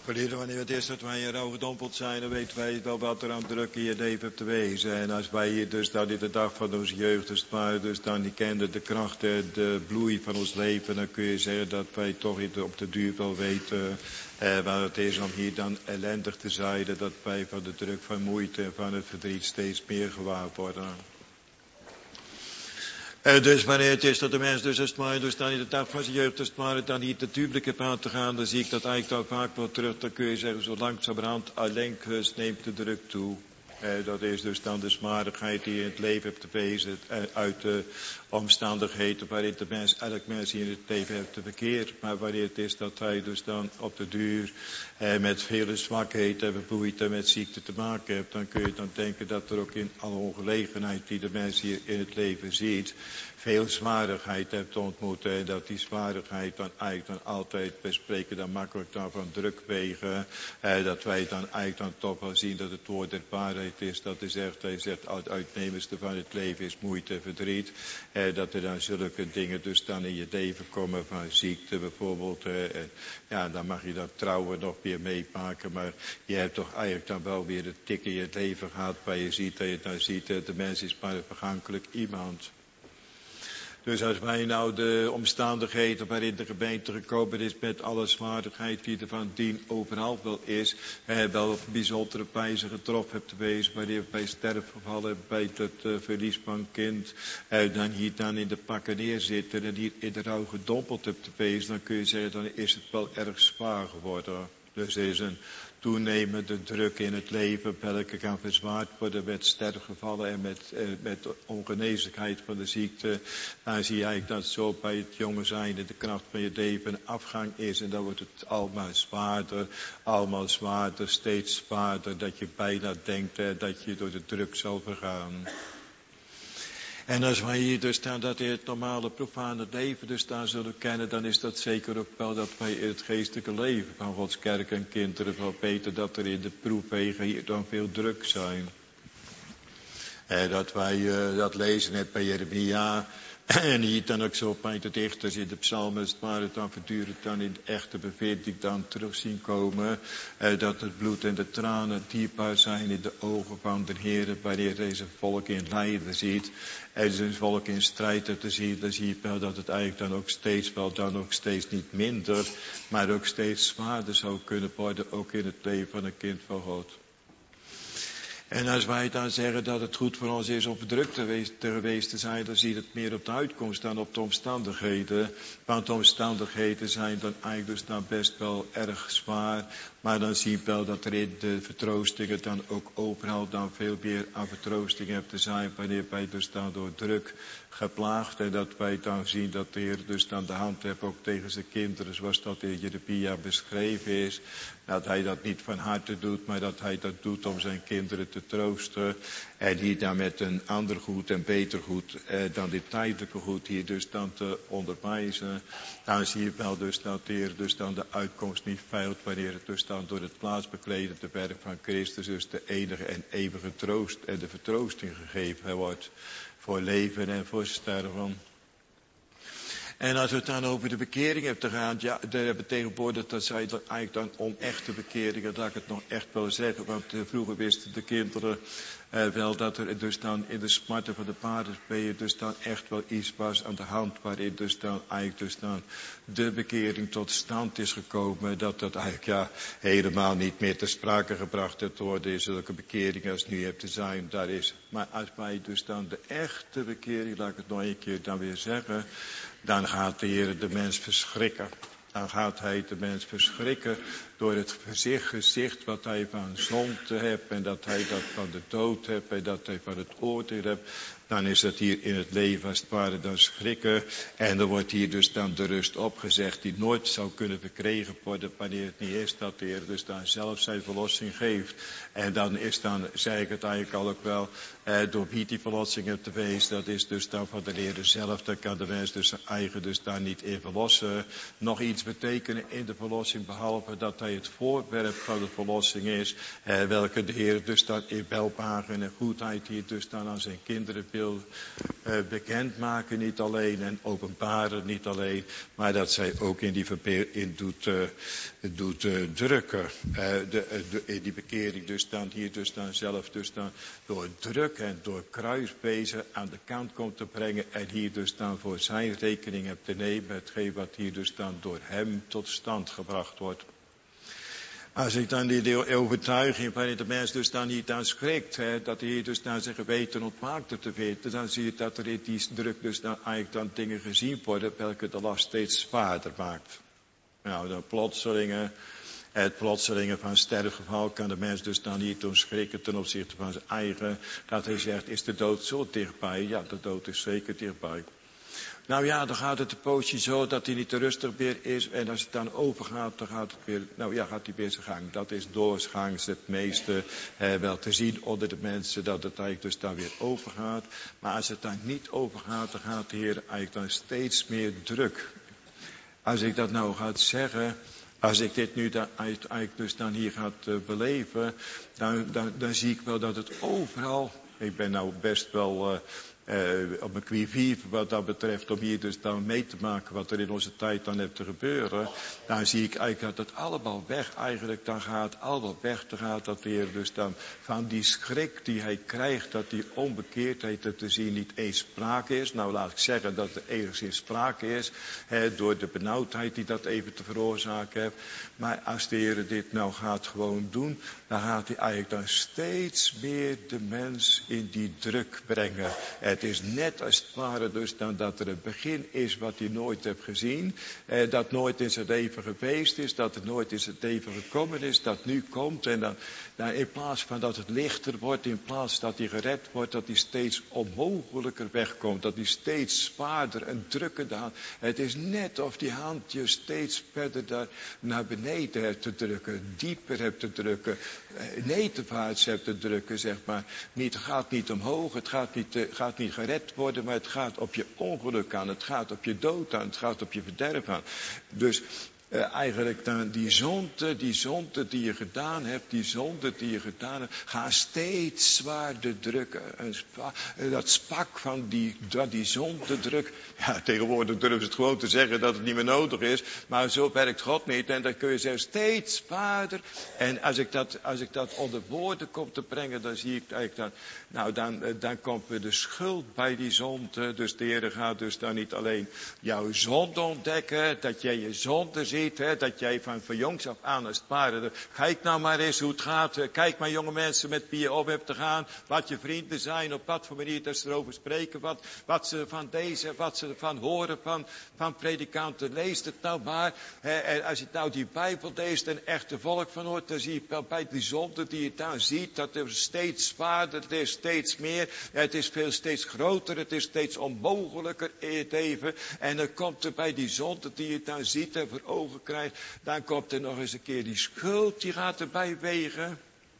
Wanneer wanneer het is dat wij hier overdompeld zijn, dan weten wij wel wat er aan druk in je leven hebt te wezen. En als wij hier dus dan in de dag van onze jeugd, dus, maar dus dan die kenden de kracht, de bloei van ons leven, dan kun je zeggen dat wij toch op de duur wel weten eh, waar het is om hier dan ellendig te zijn. Dat wij van de druk van moeite en van het verdriet steeds meer gewaar worden. En dus wanneer het is dat de mens dus, als het maar, dus dan in de dag van zijn jeugd, als het maar, dan niet natuurlijk heb aan te gaan, dan zie ik dat eigenlijk dan vaak wel terug. Dan kun je zeggen, zo langzamerhand, alleen neemt de druk toe. Eh, dat is dus dan de smadigheid die je in het leven hebt te wezen, uit de omstandigheden waarin de mens, elk mens hier in het leven heeft te verkeerd. Maar wanneer het is dat hij dus dan op de duur eh, met vele zwakheden en bemoeite met ziekte te maken hebt, dan kun je dan denken dat er ook in alle ongelegenheid die de mens hier in het leven ziet, veel zwaardigheid hebt ontmoet. En dat die zwaardigheid dan eigenlijk dan altijd, we spreken dan makkelijk dan van druk wegen. Eh, dat wij dan eigenlijk dan toch wel zien dat het woord der waarheid is. Dat is echt, hij zegt, het uitnemendste van het leven is moeite en verdriet. Eh, dat er dan zulke dingen dus dan in je leven komen van ziekte bijvoorbeeld. Eh, en ja, dan mag je dat trouwen nog weer meemaken. Maar je hebt toch eigenlijk dan wel weer de tik in je leven gehad. Waar je ziet dat je dan ziet, eh, de mens is maar een vergankelijk iemand. Dus als wij nou de omstandigheden waarin de gemeente gekomen is met alle zwaardigheid die er van dien overal wel is, eh, wel op bijzondere wijze getroffen hebt te wezen, wanneer wij sterfgevallen bij het uh, verlies van kind, eh, dan hier dan in de pakken neerzitten en hier in de rouw gedompeld hebt te wezen, dan kun je zeggen, dan is het wel erg zwaar geworden. Dus er is een toenemende druk in het leven, welke kan verzwaard worden met sterfgevallen en met, eh, met ongeneeslijkheid van de ziekte. Dan zie je eigenlijk dat zo bij het jonge zijn de kracht van je leven afgang is. En dan wordt het allemaal zwaarder, allemaal zwaarder, steeds zwaarder. Dat je bijna denkt eh, dat je door de druk zal vergaan. En als wij hier dus staan dat in het normale profane leven dus staan zullen kennen, dan is dat zeker ook wel dat wij in het geestelijke leven van Gods kerk en kinderen wel weten dat er in de proefwegen hier dan veel druk zijn. En dat wij uh, dat lezen net bij Jeremia. En hier dan ook zo bij de dichters in de psalmen, waar het dan voortdurend dan in de echte bevinding dan terug zien komen. Eh, dat het bloed en de tranen dierbaar zijn in de ogen van de Heer, wanneer deze volk in lijden ziet. En zijn volk in strijd te zien, dan zie je wel dat het eigenlijk dan ook steeds wel, dan ook steeds niet minder, maar ook steeds zwaarder zou kunnen worden, ook in het leven van een kind van God. En als wij dan zeggen dat het goed voor ons is om druk te geweest te zijn, dan zie je het meer op de uitkomst dan op de omstandigheden. Want de omstandigheden zijn dan eigenlijk dus dan best wel erg zwaar. Maar dan zie je wel dat er in de vertroostingen dan ook overal dan veel meer aan vertroosting hebt te zijn. Wanneer wij dus dan door druk geplaagd. En dat wij dan zien dat de Heer dus dan de hand heeft ook tegen zijn kinderen. Zoals dat in Jeremia beschreven is. Dat hij dat niet van harte doet, maar dat hij dat doet om zijn kinderen te troosten. En die dan met een ander goed en beter goed eh, dan dit tijdelijke goed hier dus dan te onderwijzen. Dan zie je wel dus dat de Heer dus dan de uitkomst niet veilt, wanneer het dus dan door het plaatsbekledende werk van Christus dus de enige en eeuwige troost en de vertroosting gegeven wordt. Voor leven en voor sterven. En als we het dan over de bekering hebben te gaan, ja, daar hebben we tegenwoordig, dat zijn dan eigenlijk dan onechte bekeringen, laat ik het nog echt wel zeggen. Want uh, vroeger wisten de kinderen uh, wel dat er dus dan in de smarten van de paardenspelen dus dan echt wel iets was aan de hand, waarin dus dan eigenlijk dus dan de bekering tot stand is gekomen. Dat dat eigenlijk ja helemaal niet meer ter sprake gebracht hebt worden in zulke bekeringen als nu hebt te zijn. Daar is. Maar als wij dus dan de echte bekering, laat ik het nog een keer dan weer zeggen, dan gaat de Heer de mens verschrikken. Dan gaat hij de mens verschrikken door het gezicht, gezicht wat hij van zonde hebt en dat hij dat van de dood hebt en dat hij van het oordeel hebt. Dan is het hier in het leven als het ware dan schrikken. En er wordt hier dus dan de rust opgezegd die nooit zou kunnen verkregen worden wanneer het niet is dat de Heer dus dan zelf zijn verlossing geeft. En dan is dan, zei ik het eigenlijk al ook wel, eh, door wie die verlossing hebt te wezen, dat is dus dan van de Heer zelf. Dan kan de mens dus zijn eigen dus daar niet in verlossen. Nog iets betekenen in de verlossing, behalve dat hij het voorwerp van de verlossing is, eh, welke de Heer dus dan in welbehagen en goedheid hier dus dan aan zijn kinderen wil wil uh, bekendmaken niet alleen en openbaren niet alleen, maar dat zij ook in die, verpe- in doet, uh, doet uh, drukken. Uh, de, uh, de, die bekering dus dan hier dus dan zelf dus dan door druk en door kruisbezen aan de kant komt te brengen en hier dus dan voor zijn rekening hebt te nemen, hetgeen wat hier dus dan door hem tot stand gebracht wordt. Als ik dan die overtuiging waarin de mens dus dan niet aan schrikt, hè, dat hij dus dan zijn geweten ontwaakt te weten, dan zie je dat er in die druk dus dan eigenlijk dan dingen gezien worden, welke de last steeds zwaarder maakt. Nou, dan plotselingen, het plotselingen van sterfgeval kan de mens dus dan niet doen schrikken ten opzichte van zijn eigen, dat hij zegt, is de dood zo dichtbij? Ja, de dood is zeker dichtbij. Nou ja, dan gaat het een poosje zo dat hij niet te rustig meer is. En als het dan overgaat, dan gaat het weer, nou ja, gaat hij weer zijn gang. Dat is doorgaans het meeste eh, wel te zien onder de mensen, dat het eigenlijk dus dan weer overgaat. Maar als het dan niet overgaat, dan gaat de Heer eigenlijk dan steeds meer druk. Als ik dat nou ga zeggen, als ik dit nu dan, eigenlijk dus dan hier ga uh, beleven, dan, dan, dan zie ik wel dat het overal, ik ben nou best wel... Uh, Uh, op mijn qui-vive wat dat betreft, om hier dus dan mee te maken wat er in onze tijd dan heeft te gebeuren, dan zie ik eigenlijk dat het allemaal weg eigenlijk dan gaat, allemaal weg te gaat, dat weer dus dan van die schrik die hij krijgt, dat die onbekeerdheid er te zien niet eens sprake is. Nou laat ik zeggen dat er enigszins sprake is, hè, door de benauwdheid die dat even te veroorzaken heeft. Maar als de Heer dit nou gaat gewoon doen, dan gaat hij eigenlijk dan steeds meer de mens in die druk brengen. Het is net als het ware dus dan dat er een begin is wat hij nooit heeft gezien. Eh, dat nooit in zijn leven geweest is. Dat het nooit in zijn leven gekomen is. Dat nu komt. En dan, dan in plaats van dat het lichter wordt. In plaats dat hij gered wordt. Dat hij steeds onmogelijker wegkomt. Dat hij steeds zwaarder en drukkender hand. Het is net of die hand je steeds verder daar naar beneden hebt te drukken. Dieper hebt te drukken. Eh, neterwaarts hebt te drukken zeg maar. Niet, het gaat niet omhoog. Het gaat niet... Uh, gaat niet gered worden, maar het gaat op je ongeluk aan, het gaat op je dood aan, het gaat op je verderf aan. Dus uh, eigenlijk dan die zonde, die zonde die je gedaan hebt, die zonde die je gedaan hebt, ga steeds zwaarder drukken. En spa, uh, dat spak van die, dat die zonde druk. Ja, tegenwoordig durven ze het gewoon te zeggen dat het niet meer nodig is, maar zo werkt God niet. En dan kun je zeggen steeds zwaarder. En als ik dat, als ik dat onder woorden kom te brengen, dan zie ik eigenlijk dat, nou dan, dan komt weer de schuld bij die zonde. Dus de Heer gaat dus dan niet alleen jouw zonde ontdekken, dat jij je zonde ziet, hè, dat jij van, van jongs af aan als het ware, kijk nou maar eens hoe het gaat, kijk maar jonge mensen met wie je op hebt te gaan, wat je vrienden zijn, op wat voor manier dat ze erover spreken, wat, wat ze van deze, wat ze ervan horen van, van predikanten, lees het nou maar. Hè, en als je nou die Bijbel leest en echte volk van hoort, dan zie je wel bij die zonde die je daar ziet, dat er steeds zwaarder, het is steeds meer, het is veel steeds groter, het is steeds onmogelijker in het leven. En dan komt er bij die zonde die je dan ziet en voor ogen krijgt, dan komt er nog eens een keer die schuld, die gaat erbij wegen.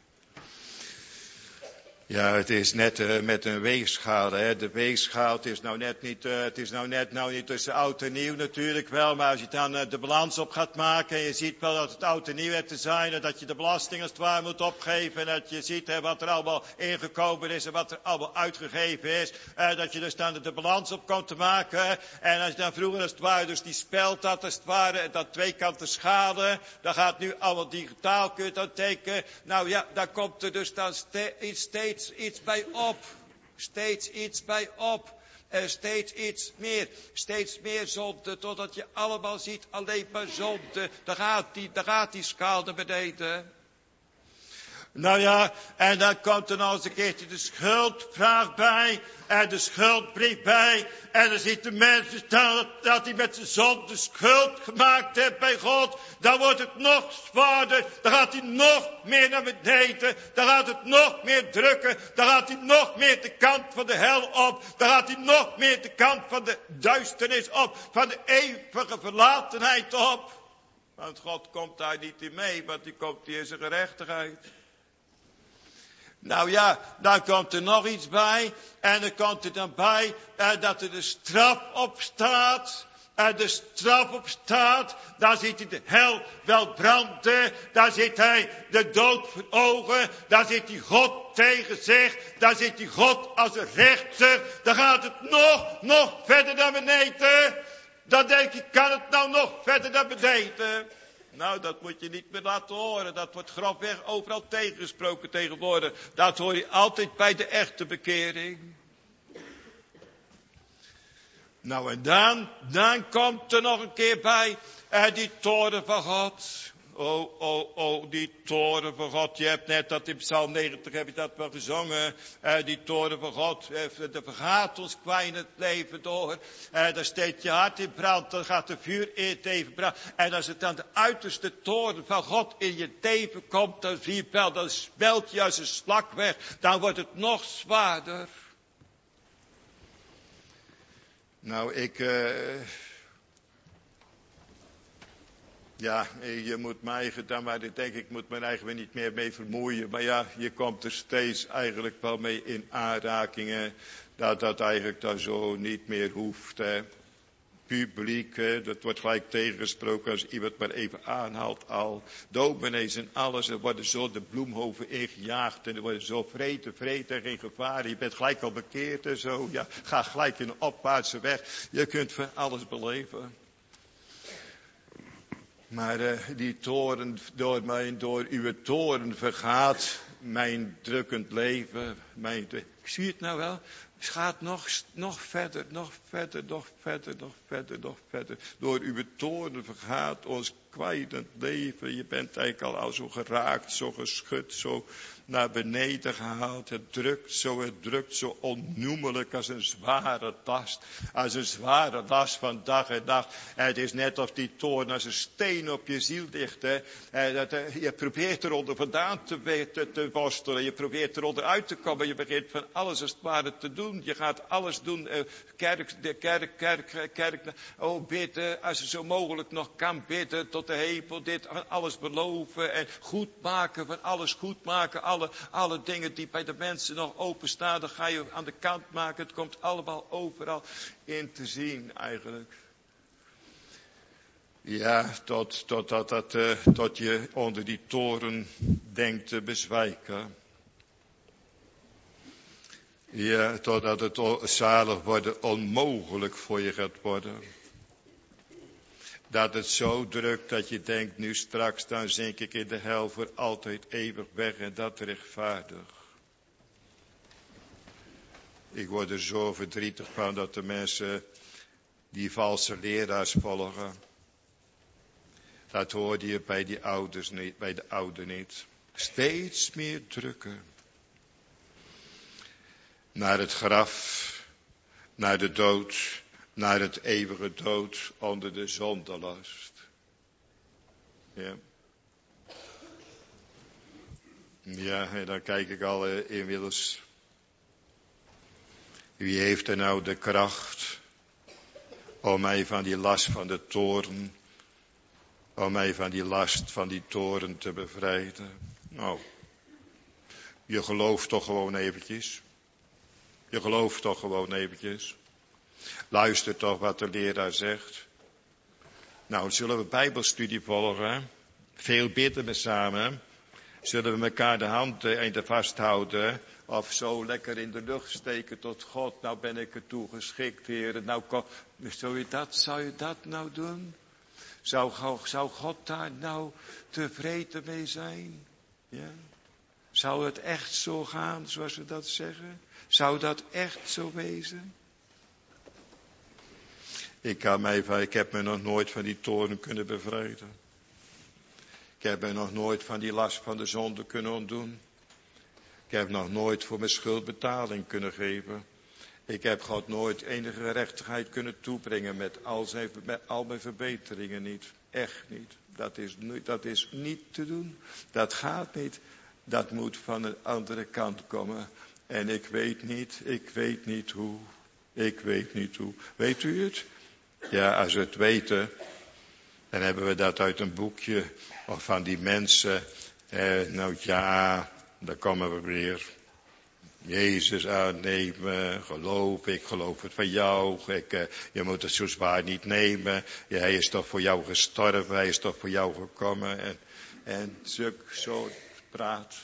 Ja, het is net uh, met een weegschaal. Hè. De weegschaal, het is nou net niet, uh, het is nou net nou niet tussen oud en nieuw natuurlijk wel. Maar als je dan uh, de balans op gaat maken en je ziet wel dat het oud en nieuw heeft te zijn. En dat je de belasting als het ware moet opgeven. En dat je ziet hè, wat er allemaal ingekomen is en wat er allemaal uitgegeven is. Uh, dat je dus dan de balans op komt te maken. En als je dan vroeger als het ware dus die speld had als het ware. En dat twee kanten schade. Dan gaat nu allemaal digitaal, kun je dat tekenen. Nou ja, daar komt er dus dan ste- steeds iets bij op. Steeds iets bij op. Er steeds iets meer. Steeds meer zonde. Totdat je allemaal ziet. Alleen maar zonde. Daar gaat die, daar gaat die schaal naar beneden. Nou ja, en dan komt er nog eens een keertje de schuldvraag bij. En de schuldbrief bij. En dan ziet de mens dat, dat hij met zijn zonde schuld gemaakt heeft bij God. Dan wordt het nog zwaarder. Dan gaat hij nog meer naar beneden. Dan gaat het nog meer drukken. Dan gaat hij nog meer de kant van de hel op. Dan gaat hij nog meer de kant van de duisternis op. Van de eeuwige verlatenheid op. Want God komt daar niet in mee. Want die komt hier in zijn gerechtigheid. Nou ja, dan komt er nog iets bij. En er komt er dan bij eh, dat er de straf op staat. er de straf op staat, dan ziet hij de hel wel branden, dan ziet hij de dood voor ogen, dan ziet hij God tegen zich, dan ziet hij God als een rechter, dan gaat het nog, nog verder naar beneden. Dan denk je, kan het nou nog verder naar beneden? Nou, dat moet je niet meer laten horen. Dat wordt grofweg overal tegengesproken tegenwoordig. Dat hoor je altijd bij de echte bekering. Nou, en dan, dan komt er nog een keer bij, eh, die toren van God. Oh, oh, oh, die toren van God. Je hebt net dat in Psalm negentig, heb je dat wel gezongen. Eh, die toren van God, eh, er vergaat ons kwijt het leven door. Eh, daar steekt je hart in brand, dan gaat de vuur in het leven brand. En als het aan de uiterste toren van God in je leven komt, dan zie je wel, dan smelt je als een slak weg. Dan wordt het nog zwaarder. Nou, ik... Uh... Ja, je moet mij eigen, dan maar ik denk ik moet me eigenlijk niet meer mee vermoeien. Maar ja, je komt er steeds eigenlijk wel mee in aanrakingen. Dat dat eigenlijk dan zo niet meer hoeft. Hè. Publiek, hè, dat wordt gelijk tegengesproken als iemand maar even aanhaalt al. Dominees en alles, er worden zo de bloemhoven ingejaagd. En er worden zo vreten, vreten, geen gevaar. Je bent gelijk al bekeerd en zo. Ja, ga gelijk in een opwaartse weg. Je kunt van alles beleven. Maar uh, die toren, door mijn, door uw toren vergaat mijn drukkend leven. Mijn, ik zie het nou wel. Het gaat nog, nog verder, nog verder, nog verder, nog verder, nog verder. Door uw toren vergaat ons kwijtend leven. Je bent eigenlijk al, al zo geraakt, zo geschud, zo naar beneden gehaald. Het drukt zo, het drukt zo onnoemelijk als een zware last. Als een zware last van dag en nacht. En het is net of die toorn als een steen op je ziel ligt. Hè. En dat, je probeert eronder vandaan te, te, te worstelen. Je probeert eronder uit te komen. Je begint van alles als het ware te doen. Je gaat alles doen. Kerk, de kerk, kerk, kerk. Oh, bidden. Als je zo mogelijk nog kan bidden tot de hemel. Dit, alles beloven. En goed maken, van alles goed maken. Alle, alle dingen die bij de mensen nog openstaan, dan ga je aan de kant maken. Het komt allemaal overal in te zien eigenlijk. Ja, tot, tot, tot, tot, uh, tot je onder die toren denkt te bezwijken. Ja, totdat het zalig worden onmogelijk voor je gaat worden. Dat het zo drukt dat je denkt, nu straks dan zink ik in de hel voor altijd eeuwig weg en dat rechtvaardig. Ik word er zo verdrietig van dat de mensen die valse leraars volgen. Dat hoorde je bij die ouders niet, bij de ouderen niet. Steeds meer drukken. Naar het graf, naar de dood. Naar het eeuwige dood onder de zondelast. Ja. Ja, en dan kijk ik al uh, inmiddels. Wie heeft er nou de kracht om mij van die last van de toren, om mij van die last van die toren te bevrijden? Nou, je gelooft toch gewoon eventjes. Je gelooft toch gewoon eventjes. Luister toch wat de leraar zegt. Nou, zullen we bijbelstudie volgen? Veel bidden we samen. Zullen we elkaar de hand einde vasthouden? Of zo lekker in de lucht steken tot God. Nou ben ik ertoe geschikt, Heer. Nou, zou je dat, zou je dat nou doen? Zou, zou God daar nou tevreden mee zijn? Ja? Zou het echt zo gaan, zoals we dat zeggen? Zou dat echt zo wezen? Ik, kan mij, ik heb me nog nooit van die toren kunnen bevrijden. Ik heb me nog nooit van die last van de zonde kunnen ontdoen. Ik heb nog nooit voor mijn schuld betaling kunnen geven. Ik heb God nooit enige gerechtigheid kunnen toebrengen met al, zijn, met al mijn verbeteringen niet. Echt niet. Dat is, dat is niet te doen. Dat gaat niet. Dat moet van een andere kant komen. En ik weet niet, ik weet niet hoe. Ik weet niet hoe. Weet u het? Ja, als we het weten, dan hebben we dat uit een boekje of van die mensen. Eh, nou ja, daar komen we weer. Jezus aannemen, geloof, ik geloof het van jou, ik, uh, je moet het zo zwaar niet nemen, ja, hij is toch voor jou gestorven, hij is toch voor jou gekomen, en, en zo, zo praat.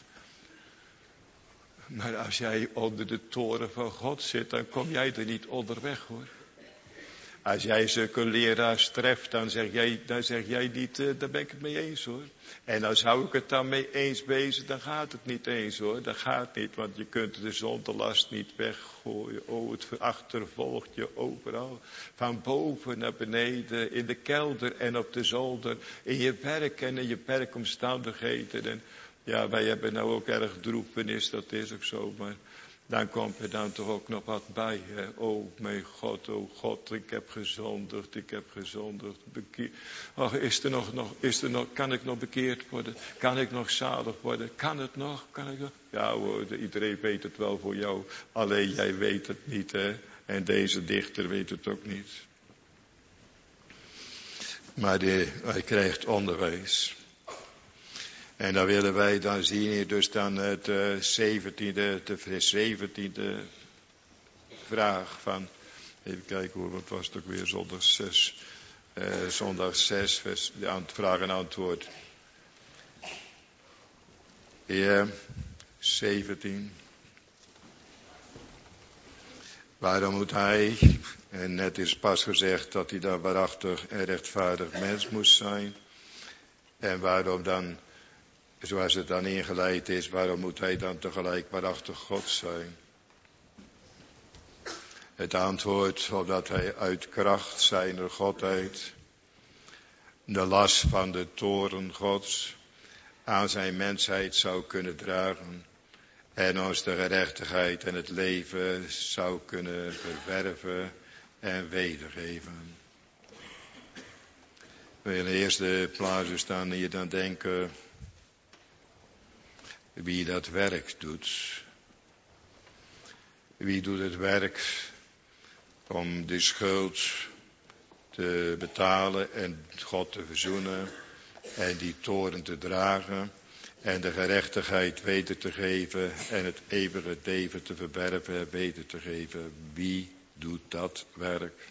Maar als jij onder de toren van God zit, dan kom jij er niet onderweg, hoor. Als jij zulke leraars treft, dan zeg jij, dan zeg jij niet, uh, daar ben ik het mee eens, hoor. En dan zou ik het dan mee eens wezen, dan gaat het niet eens, hoor. Dat gaat niet, want je kunt de zondelast niet weggooien. Oh, het achtervolgt je overal. Van boven naar beneden, in de kelder en op de zolder. In je werk en in je werkomstandigheden. En ja, wij hebben nou ook erg droefenis, dat is ook zo, maar dan komt er dan toch ook nog wat bij. Hè? Oh mijn God, oh God, ik heb gezondigd, ik heb gezondigd. Bekeer... Och, is er nog, nog, is er nog, kan ik nog bekeerd worden? Kan ik nog zalig worden? Kan het nog? Kan ik nog? Ja hoor, iedereen weet het wel voor jou. Alleen jij weet het niet, hè. En deze dichter weet het ook niet. Maar die, hij krijgt onderwijs. En dan willen wij dan zien hier dus dan het uh, zeventiende, de zeventiende vraag van, even kijken hoor, wat was het ook weer, zondag zes, uh, zondag zes, vers, de vraag en antwoord. Ja, zeventien. Waarom moet hij, en net is pas gezegd dat hij dan waarachtig en rechtvaardig mens moest zijn. En waarom dan, zoals het dan ingeleid is, waarom moet hij dan tegelijk waarachtig God zijn? Het antwoord, omdat hij uit kracht zijner Godheid de last van de toorn Gods aan zijn mensheid zou kunnen dragen en ons de gerechtigheid en het leven zou kunnen verwerven en wedergeven. In de eerste plaats dus dan hier dan denken wie dat werk doet. Wie doet het werk om de schuld te betalen en God te verzoenen en die toorn te dragen en de gerechtigheid weder te geven en het eeuwige leven te verwerven en weder te geven. Wie doet dat werk?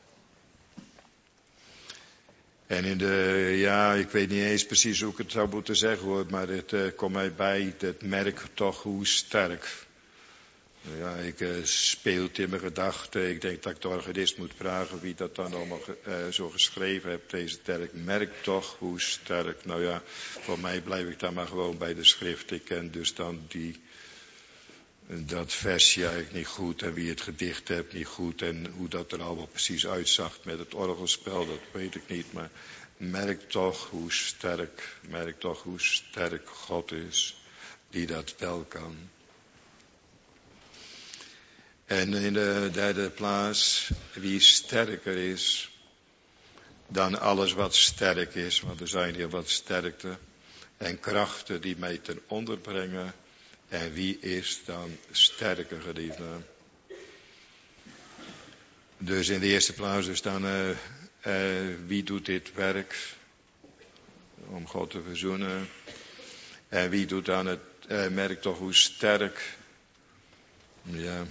En in de, ja, ik weet niet eens precies hoe ik het zou moeten zeggen hoor, maar het uh, komt mij bij, het merk toch hoe sterk. Ja, ik uh, speelt in mijn gedachten, ik denk dat ik de organist moet vragen wie dat dan allemaal uh, zo geschreven heeft, deze terk. Merk toch hoe sterk. Nou ja, voor mij blijf ik dan maar gewoon bij de schrift. Ik ken dus dan die, dat versje eigenlijk niet goed en wie het gedicht heeft niet goed en hoe dat er allemaal precies uitzag met het orgelspel, dat weet ik niet. Maar merk toch hoe sterk, merk toch hoe sterk God is die dat wel kan. En in de derde plaats, wie sterker is dan alles wat sterk is, want er zijn hier wat sterkte en krachten die mij ten onder brengen. En wie is dan sterker, geliefden? Dus in de eerste plaats dus dan, uh, uh, wie doet dit werk om God te verzoenen? En wie doet dan het, uh, merk toch hoe sterk, ja,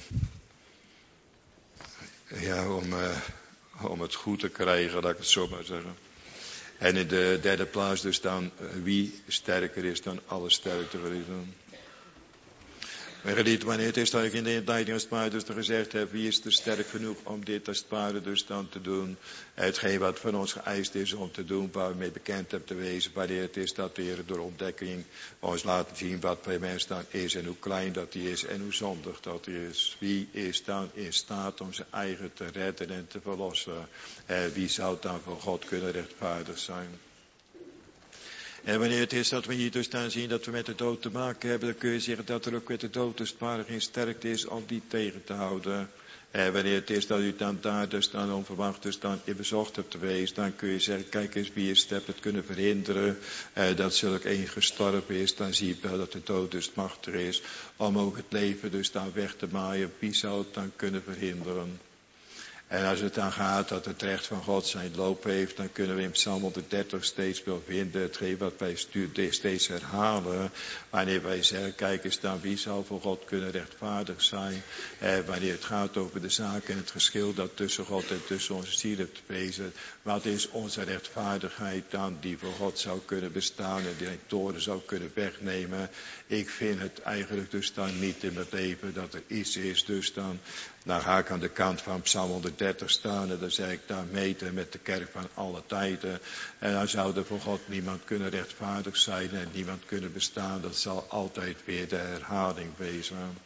ja om, uh, om het goed te krijgen, laat ik het zo maar zeggen. En in de derde plaats dus dan, uh, wie sterker is dan alle sterkte, geliefden? Maar geliefd, wanneer het is dat ik in de inleiding als het ware dus gezegd heb, wie is er sterk genoeg om dit als het ware dus dan te doen. Hetgeen wat van ons geëist is om te doen, waar we mee bekend hebben te wezen. Wanneer het is dat de Heer door ontdekking ons laat zien wat bij mens dan is en hoe klein dat hij is en hoe zondig dat hij is. Wie is dan in staat om zijn eigen te redden en te verlossen? En wie zou dan voor God kunnen rechtvaardig zijn? En wanneer het is dat we hier dus dan zien dat we met de dood te maken hebben, dan kun je zeggen dat er ook met de dood dus maar geen sterkte is om die tegen te houden. En wanneer het is dat u dan daar dus dan onverwacht dus dan in bezocht hebt geweest, dan kun je zeggen, kijk eens wie is het, het kunnen verhinderen, eh, dat zulk één gestorven is, dan zie je wel dat de dood dus machtig is, om ook het leven dus dan weg te maaien, wie zou het dan kunnen verhinderen? En als het dan gaat dat het recht van God zijn loop heeft, dan kunnen we in Psalm honderddertig steeds wel vinden, hetgeen wat wij steeds herhalen, wanneer wij zeggen, kijk eens dan, wie zal voor God kunnen rechtvaardig zijn, eh, wanneer het gaat over de zaak en het geschil dat tussen God en tussen onze ziel te wezen, wat is onze rechtvaardigheid dan, die voor God zou kunnen bestaan en die toren zou kunnen wegnemen. Ik vind het eigenlijk dus dan niet in mijn leven dat er iets is, dus dan, dan ga ik aan de kant van Psalm honderddertig staan en dan zeg ik daar meten met de kerk van alle tijden. En dan zou er voor God niemand kunnen rechtvaardig zijn en niemand kunnen bestaan. Dat zal altijd weer de herhaling wezen.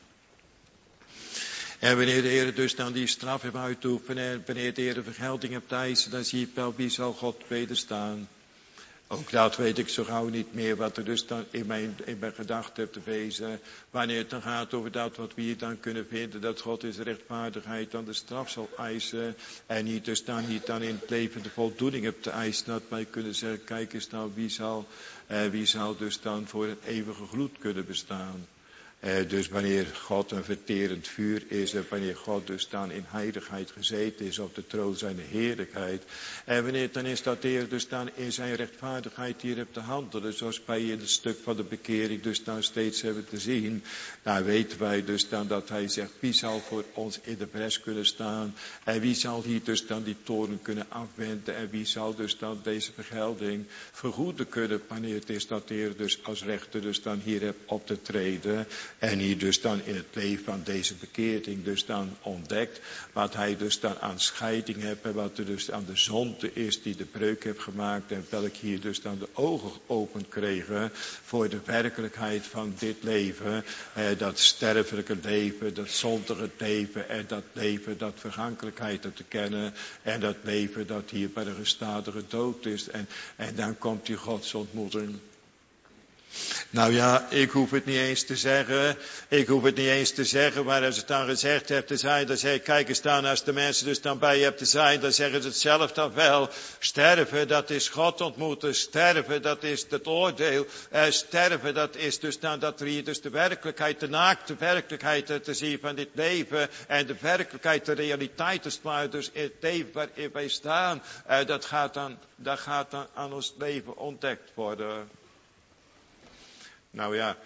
En wanneer de Heer dus dan die straf heeft uitoefenen en wanneer de Heer vergelding hebt eisen, dan zie je wel wie zal God wederstaan. Ook dat weet ik zo gauw niet meer, wat er dus dan in mijn, in mijn gedachten heeft te wezen. Wanneer het dan gaat over dat wat we hier dan kunnen vinden, dat God is rechtvaardigheid dan de straf zal eisen. En niet dus dan niet dan in het leven de voldoening hebt te eisen. Dat wij kunnen zeggen, kijk eens nou, wie zal, eh, wie zal dus dan voor een eeuwige gloed kunnen bestaan. Eh, dus wanneer God een verterend vuur is en wanneer God dus dan in heiligheid gezeten is op de troon zijn heerlijkheid. En wanneer het dan is dat de Heer dus dan in zijn rechtvaardigheid hier hebt te handelen, zoals wij in het stuk van de bekering dus dan steeds hebben te zien. Nou weten wij dus dan dat hij zegt, wie zal voor ons in de bres kunnen staan en wie zal hier dus dan die toren kunnen afwenden en wie zal dus dan deze vergelding vergoeden kunnen wanneer het is dat de Heer dus als rechter dus dan hier hebt op te treden. En hier dus dan in het leven van deze bekeerding dus dan ontdekt wat hij dus dan aan scheiding heeft en wat er dus aan de zonde is die de breuk heeft gemaakt en welk hier dus dan de ogen geopend kregen voor de werkelijkheid van dit leven, eh, dat sterfelijke leven, dat zondige leven en dat leven dat vergankelijkheid te kennen en dat leven dat hier bij de gestadige dood is en, en dan komt die godsontmoeting. Nou ja, ik hoef het niet eens te zeggen. Ik hoef het niet eens te zeggen. Maar als het dan gezegd hebt te zijn, dan zeg ik, kijk eens dan, als de mensen dus dan bij je hebt te zijn, dan zeggen ze het zelf dan wel. Sterven, dat is God ontmoeten. Sterven, dat is het oordeel. Uh, sterven, dat is dus dan dat er hier dus de werkelijkheid, de naakte werkelijkheid te zien van dit leven. En de werkelijkheid, de realiteit is maar dus in het leven waarin wij staan. Uh, dat gaat dan, dat gaat dan aan ons leven ontdekt worden. Nou ja,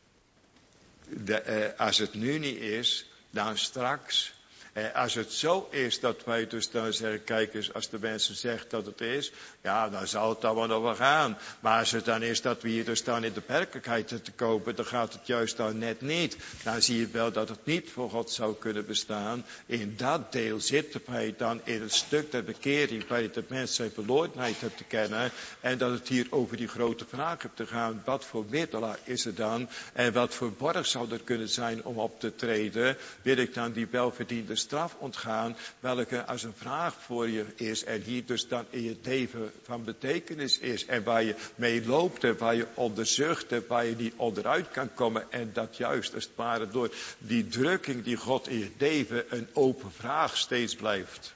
de, eh, als het nu niet is, dan straks. Eh, als het zo is dat wij dus dan zeggen, kijk eens, als de mensen zegt dat het is, ja, dan zal het dan wel over gaan. Maar als het dan is dat we hier dus dan in de werkelijkheid te kopen, dan gaat het juist dan net niet. Dan zie je wel dat het niet voor God zou kunnen bestaan. In dat deel zitten wij dan in het stuk der bekering, waar je de mens zijn verlorenheid hebt te kennen. En dat het hier over die grote vraag hebt te gaan, wat voor middelaar is er dan? En wat voor borg zou er kunnen zijn om op te treden? Wil ik dan die welverdiende straf ontgaan, welke als een vraag voor je is en hier dus dan in je leven van betekenis is en waar je mee loopt en waar je onder zucht en waar je niet onderuit kan komen en dat juist als het ware door die drukking die God in je leven een open vraag steeds blijft.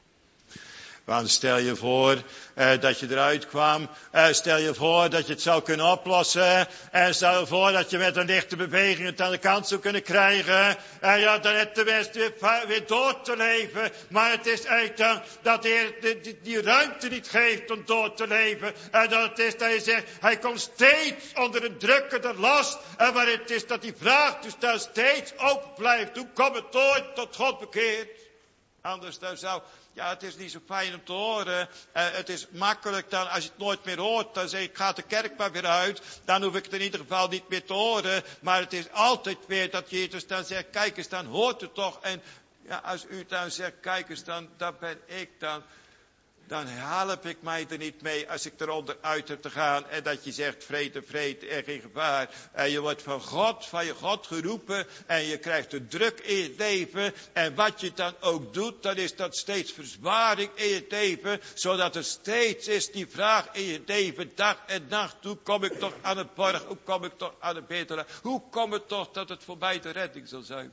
Want stel je voor eh, dat je eruit kwam. Eh, stel je voor dat je het zou kunnen oplossen. En stel je voor dat je met een lichte beweging het aan de kant zou kunnen krijgen. En ja, dan heb de mens weer, weer door te leven. Maar het is eigenlijk dan dat de Heer die, die ruimte niet geeft om door te leven. En dat het is dat je zegt, hij komt steeds onder een drukkende last. En maar het is dat die vraag dus dan steeds open blijft. Hoe kom het ooit tot God bekeerd? Anders dan zou... Ja, het is niet zo fijn om te horen. Uh, het is makkelijk dan, als je het nooit meer hoort, dan zeg ik, ga de kerk maar weer uit. Dan hoef ik het in ieder geval niet meer te horen. Maar het is altijd weer dat Jezus dan zegt, kijk eens, dan hoort het toch. En ja, als u dan zegt, kijk eens, dan, dan ben ik dan... Dan help ik mij er niet mee als ik eronder uit heb te gaan. En dat je zegt, vrede, vrede, er geen gevaar. En je wordt van God, van je God geroepen. En je krijgt de druk in je leven. En wat je dan ook doet, dan is dat steeds verzwaring in je leven. Zodat er steeds is die vraag in je leven, dag en nacht. Hoe kom ik toch aan het borg? Hoe kom ik toch aan het bedelaar? Hoe kom het toch dat het voor mij de redding zal zijn?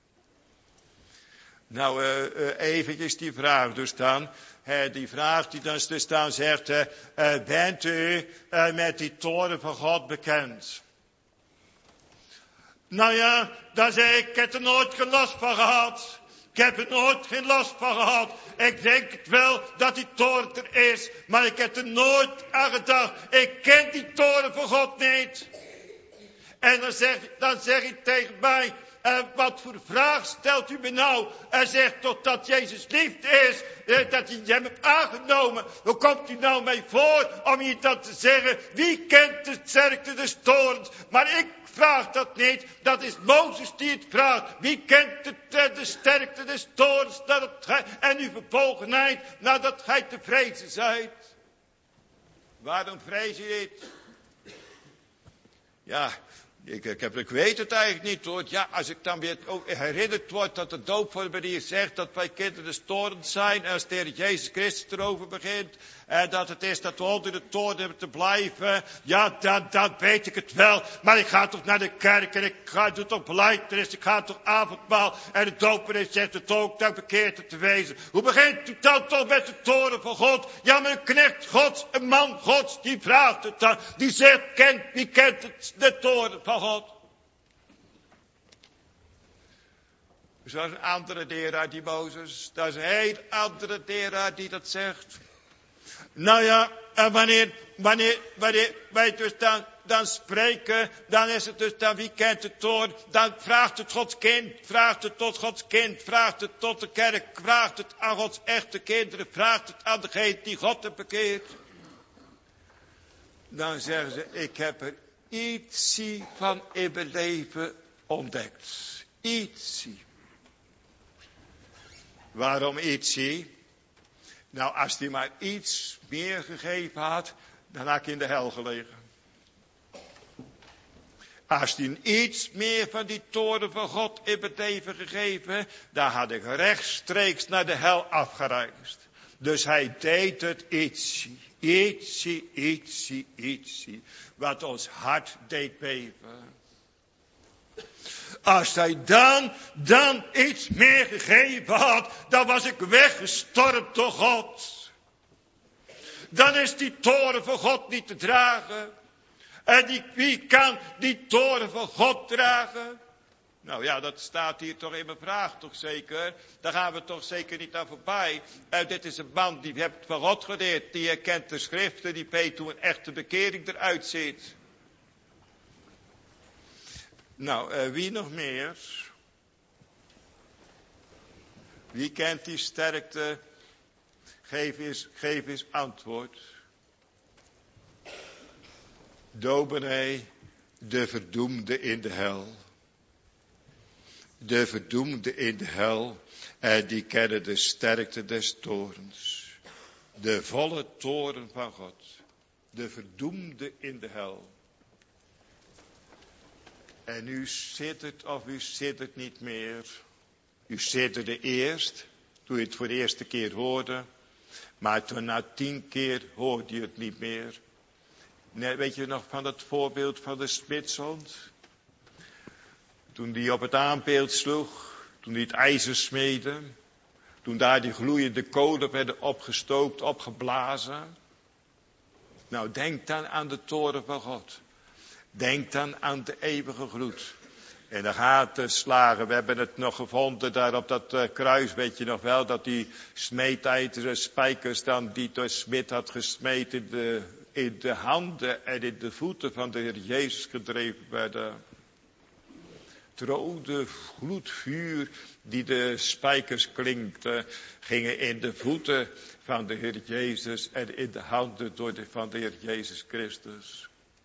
Nou, uh, uh, eventjes die vraag dus dan. Uh, die vraag die dan dus dan zegt, uh, uh, bent u uh, met die toren van God bekend? Nou ja, dan zeg ik, ik heb er nooit geen last van gehad. Ik heb er nooit geen last van gehad. Ik denk het wel dat die toren er is. Maar ik heb er nooit aan gedacht. Ik ken die toren van God niet. En dan zeg, dan zeg hij tegen mij. En wat voor vraag stelt u me nou? Hij zegt toch dat Jezus liefde is. Dat hij hem heeft aangenomen. Hoe komt u nou mee voor om je dat te zeggen? Wie kent de sterkte des torens? Maar ik vraag dat niet. Dat is Mozes die het vraagt. Wie kent de, de sterkte des torens? Dat het gij, en uw verbolgenheid nadat gij te vrezen zijt. Waarom vrees je dit? Ja... Ik, ik, heb, ik weet het eigenlijk niet hoor. Ja, als ik dan weer ook herinnerd word dat de doopformulier zegt dat wij kinderen des torens zijn. En als de Heer Jezus Christus erover begint. En dat het is dat we onder de toren hebben te blijven. Ja, dan, dan weet ik het wel. Maar ik ga toch naar de kerk en ik ga, doe toch belijdenis. Ik ga toch avondmaal. En de doper zegt het ook dat bekeerd te wezen. Hoe begint u dan toch met de toren van God? Ja, maar een knecht Gods, een man Gods, die vraagt het dan. Die zegt, kent, wie kent het, de toren van God? Zoals een andere leraar die Mozes. Dat is een heel andere leraar die dat zegt. Nou ja, en wanneer, wanneer, wanneer wij dus dan, dan spreken, dan is het dus dan wie kent de toren, dan vraagt het Gods kind, vraagt het tot Gods kind, vraagt het tot de kerk, vraagt het aan Gods echte kinderen, vraagt het aan degene die God heeft bekeerd. Dan zeggen ze, ik heb er ietsie van in mijn leven ontdekt. Ietsie. Waarom ietsie? Nou, als hij maar iets meer gegeven had, dan had ik in de hel gelegen. Als hij iets meer van die toren van God in mijn leven gegeven, dan had ik rechtstreeks naar de hel afgereisd. Dus hij deed het ietsie, ietsie, ietsie, ietsie, wat ons hart deed beven. Als hij dan, dan iets meer gegeven had, dan was ik weggestorven door God. Dan is die toren van God niet te dragen. En die, wie kan die toren van God dragen? Nou ja, dat staat hier toch in mijn vraag toch zeker. Daar gaan we toch zeker niet aan voorbij. En dit is een man die heeft van God geleerd. Die herkent de schriften. Die weet hoe een echte bekering eruit ziet. Nou, uh, wie nog meer? Wie kent die sterkte? Geef eens, geef eens antwoord. Dominee, de verdoemde in de hel. De verdoemde in de hel. En die kennen de sterkte des torens. De volle toren van God. De verdoemde in de hel. En u zittert of u zittert niet meer. U zitterde eerst, toen je het voor de eerste keer hoorde. Maar toen na tien keer hoorde je het niet meer. Net, weet je nog van het voorbeeld van de smidshond? Toen die op het aanbeeld sloeg, toen die het ijzer smeedde. Toen daar die gloeiende kolen werden opgestookt, opgeblazen. Nou, denk dan aan de toren van God. Denk dan aan de eeuwige gloed. En dan gaat de slagen. We hebben het nog gevonden daar op dat uh, kruis. Weet je nog wel. Dat die smeedijzeren spijkers dan die de smid had gesmeed in de, in de handen en in de voeten van de Heer Jezus gedreven werden. Het rode gloedvuur die de spijkers klinkte. Gingen in de voeten van de Heer Jezus en in de handen door de, van de Heer Jezus Christus.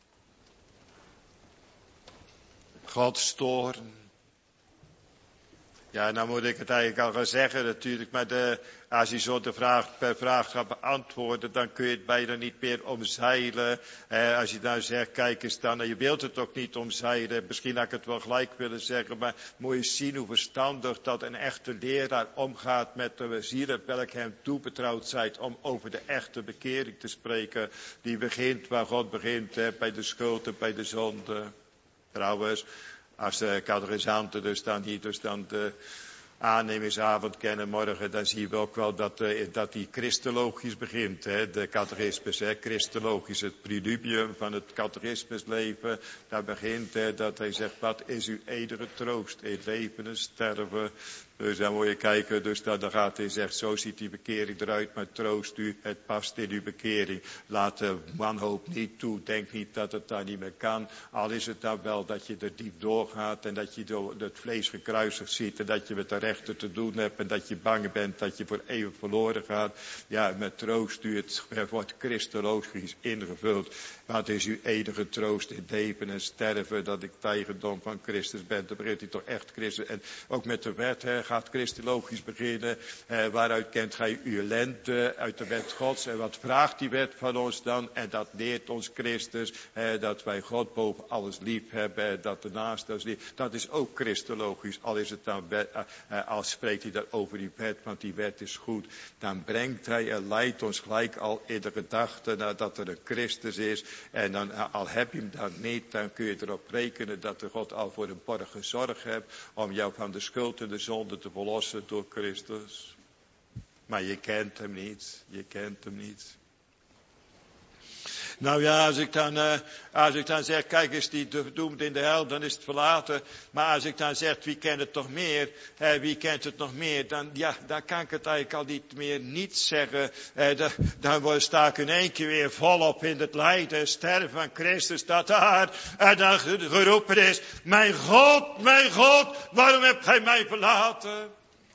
Gods toorn. Ja, nou moet ik het eigenlijk al gaan zeggen natuurlijk. Maar de, als je zo de vraag per vraag gaat beantwoorden, dan kun je het bijna niet meer omzeilen. Eh, als je nou zegt, kijk eens dan, en je wilt het ook niet omzeilen. Misschien had ik het wel gelijk willen zeggen, maar moet je zien hoe verstandig dat een echte leraar omgaat met de zielen welk hem toebetrouwd zijt om over de echte bekering te spreken. Die begint waar God begint, hè, bij de schuld en bij de zonde. Trouwens, als de catechisanten dus dan, die dus dan de aannemingsavond kennen morgen, dan zien we ook wel dat, uh, dat die christologisch begint. Hè, de catechismus, hè, christologisch, het preludium van het catechismusleven. Daar begint hè, dat hij zegt, wat is uw eeuwige troost in leven en sterven? Dus dan moet je kijken, dus dan, dan gaat hij zegt, zo ziet die bekering eruit, maar troost u, het past in uw bekering. Laat de wanhoop niet toe, denk niet dat het daar niet meer kan. Al is het dan wel dat je er diep doorgaat en dat je door het vlees gekruisigd ziet en dat je met de rechter te doen hebt en dat je bang bent dat je voor eeuwig verloren gaat. Ja, met troost u, het wordt christologisch ingevuld. Wat is uw enige troost in leven en sterven, dat ik eigendom van Christus ben. Dan begint hij toch echt Christus. En ook met de wet hè, gaat christologisch beginnen. Eh, waaruit kent gij uw ellende uit de wet Gods. En wat vraagt die wet van ons dan? En dat leert ons Christus. Eh, dat wij God boven alles lief hebben. Dat de naaste ons lief. Dat is ook christologisch. Al is het dan wet, eh, al spreekt hij dan over die wet. Want die wet is goed. Dan brengt hij en leidt ons gelijk al in de gedachte dat er een Christus is. En dan, al heb je hem dan niet, dan kun je erop rekenen dat de God al voor een borg gezorgd hebt om jou van de schuld en de zonde te verlossen door Christus. Maar je kent hem niet, je kent hem niet. Nou ja, als ik dan, uh, als ik dan zeg, kijk eens, die doemt in de hel, dan is het verlaten. Maar als ik dan zeg, wie kent het nog meer? Uh, wie kent het nog meer? Dan, ja, dan kan ik het eigenlijk al niet meer niet zeggen. Uh, de, dan sta ik in één keer weer volop in het lijden, sterven van Christus, dat daar. En dan geroepen is, mijn God, mijn God, waarom hebt gij mij verlaten?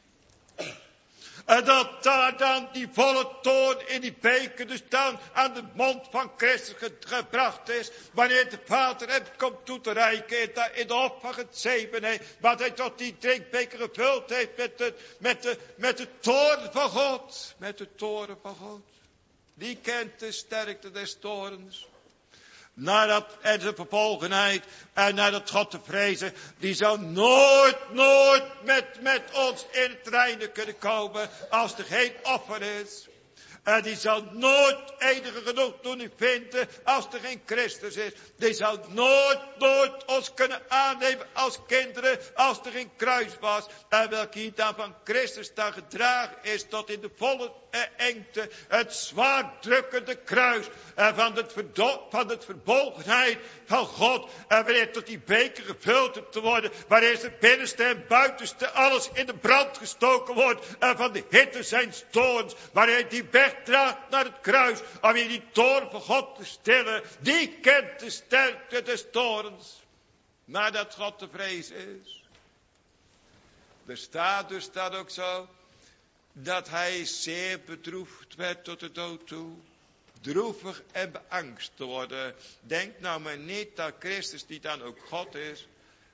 En dat daar dan die volle toorn in die beker dus dan aan de mond van Christus gebracht is. Wanneer de Vader hem komt toe te reiken in de hof van Getsemane. Wat hij tot die drinkbeker gevuld heeft met de, met de, met de toorn van God. Met de toorn van God. Die kent de sterkte des toorns. Nadat en de vervolgenheid en nadat God te vrezen, die zou nooit, nooit met, met ons in het reine kunnen komen als er geen offer is. En die zal nooit enige genoegdoening vinden als er geen Christus is. Die zal nooit, nooit ons kunnen aannemen als kinderen als er geen kruis was. En welke hier dan van Christus dan gedragen is tot in de volle engte. Het zwaar drukkende kruis en van het, verdo- van het verbolgenheid van God. En wanneer tot die beker gevuld hebt te worden. Wanneer het binnenste en buitenste alles in de brand gestoken wordt. En van de hitte zijn toorns. Wanneer die wegdraagt naar het kruis. Om in die toorn van God te stillen. Die kent de sterkte des toorns. Nadat God te vrezen is. Er staat dus dat ook zo. Dat hij zeer bedroefd werd tot de dood toe. Droevig en beangst te worden. Denk nou maar niet dat Christus die dan ook God is.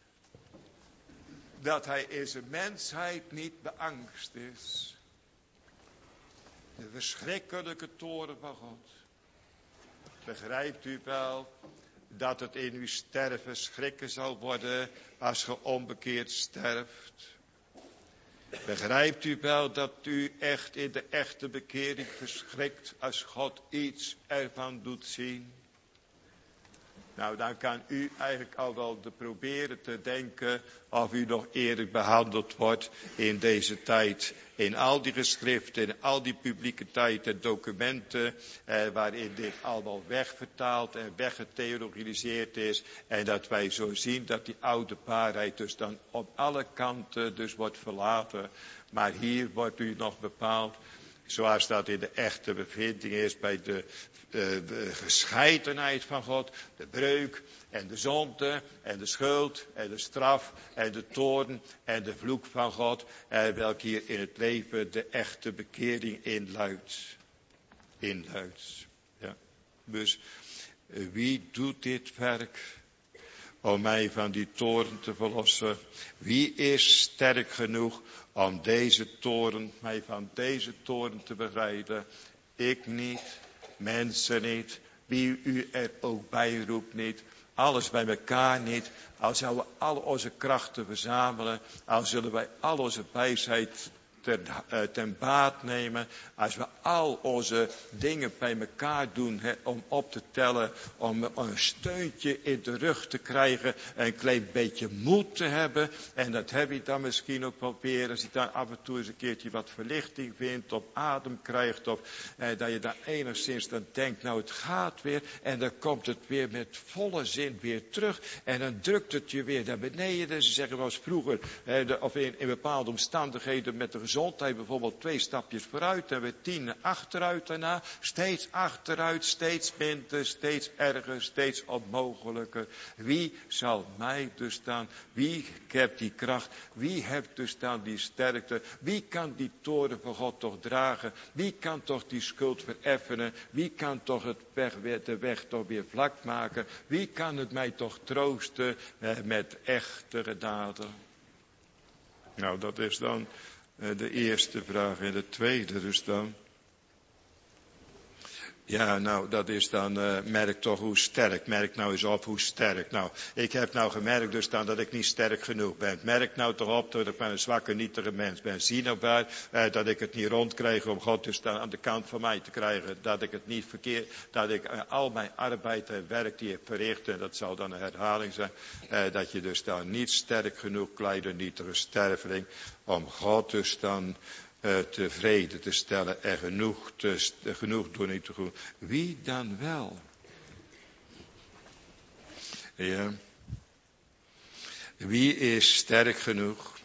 Dat hij in zijn mensheid niet beangst is. De verschrikkelijke toorn van God. Begrijpt u wel dat het in uw sterven schrikken zal worden als ge onbekeerd sterft? Begrijpt u wel dat u echt in de echte bekering verschrikt als God iets ervan doet zien? Nou, dan kan u eigenlijk al wel de proberen te denken of u nog eerlijk behandeld wordt in deze tijd. In al die geschriften, in al die publieke tijd en documenten eh, waarin dit allemaal wegvertaald en weggetheologiseerd is. En dat wij zo zien dat die oude waarheid dus dan op alle kanten dus wordt verlaten. Maar hier wordt u nog bepaald. Zoals dat in de echte bevinding is bij de, de, de gescheidenheid van God. De breuk en de zonde en de schuld en de straf en de toorn en de vloek van God. En welk hier in het leven de echte bekering inluidt. Inluidt. Ja. Dus wie doet dit werk om mij van die toorn te verlossen? Wie is sterk genoeg om deze toorn, mij van deze toorn te bevrijden? Ik niet, mensen niet, wie u er ook bij roept niet, alles bij elkaar niet. Al zouden we al onze krachten verzamelen, al zullen wij al onze wijsheid ter, uh, ten baat nemen. Als we al onze dingen bij elkaar doen, he, om op te tellen, om een steuntje in de rug te krijgen, een klein beetje moed te hebben. En dat heb je dan misschien ook wel weer, als je dan af en toe eens een keertje wat verlichting vindt, op adem krijgt, of eh, dat je dan enigszins dan denkt, nou het gaat weer, en dan komt het weer met volle zin weer terug, en dan drukt het je weer naar beneden. Ze zeggen wel eens vroeger, eh, de, of in, in bepaalde omstandigheden met de gezondheid, bijvoorbeeld twee stapjes vooruit, en weer tien achteruit daarna, steeds achteruit, steeds minder, steeds erger, steeds onmogelijker. Wie zal mij dus dan, wie heeft die kracht, wie heeft dus dan die sterkte, wie kan die toorn van God toch dragen, wie kan toch die schuld vereffenen, wie kan toch het weg, de weg toch weer vlak maken, wie kan het mij toch troosten met echte daden. Nou, dat is dan de eerste vraag. En de tweede dus dan. Ja, nou, dat is dan, uh, merk toch hoe sterk. Merk nou eens op hoe sterk. Nou, ik heb nou gemerkt dus dan dat ik niet sterk genoeg ben. Merk nou toch op dat ik maar een zwakke, nietige mens ben. Zie nou bij, uh, dat ik het niet rondkrijg om God dus dan aan de kant van mij te krijgen. Dat ik het niet verkeerd, dat ik uh, al mijn arbeid en werk die ik verricht, en dat zal dan een herhaling zijn, uh, dat je dus dan niet sterk genoeg, kleine, nietige sterveling, om God dus dan Uh, tevreden te stellen en genoeg, te, genoeg doen te doen. Wie dan wel? Ja. Wie is sterk genoeg?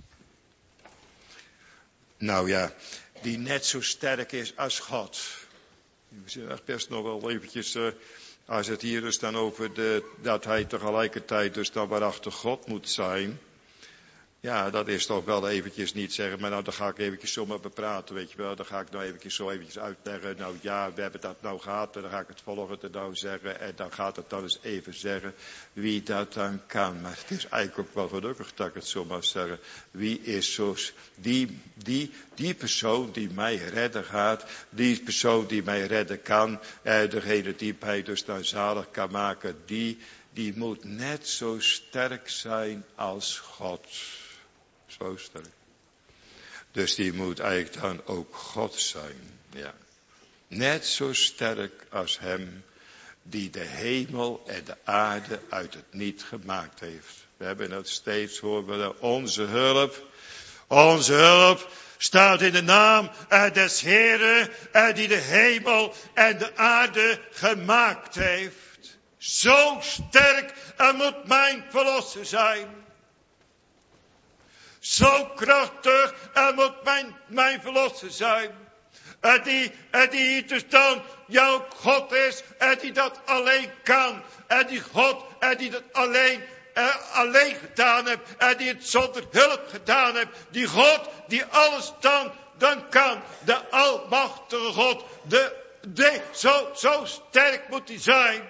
Nou ja, die net zo sterk is als God. We zijn echt best nog wel eventjes, uh, als het hier dus dan over de, dat hij tegelijkertijd dus dan waarachtig God moet zijn. Ja, dat is toch wel eventjes niet zeggen, maar nou, dan ga ik eventjes zomaar bepraten, weet je wel. Dan ga ik nou eventjes zo eventjes uitleggen, nou ja, we hebben dat nou gehad, en dan ga ik het volgende nou zeggen, en dan gaat het dan eens even zeggen wie dat dan kan. Maar het is eigenlijk ook wel gelukkig dat ik het zo mag zeggen. Wie is zo, die, die, die persoon die mij redden gaat, die persoon die mij redden kan, eh, degene die mij dus dan zalig kan maken, die, die moet net zo sterk zijn als God. Zo sterk. Dus die moet eigenlijk dan ook God zijn. Ja. Net zo sterk als hem die de hemel en de aarde uit het niet gemaakt heeft. We hebben het steeds horen. Onze hulp. Onze hulp staat in de naam des Heeren die de hemel en de aarde gemaakt heeft. Zo sterk moet mijn verlosser zijn. Zo krachtig en moet mijn, mijn verlosser zijn. En die, en die dus dan jouw God is. En die dat alleen kan. En die God, en die dat alleen, eh, alleen gedaan heeft. En die het zonder hulp gedaan heeft. Die God die alles dan, dan kan. De almachtige God. De, de, zo, zo sterk moet hij zijn.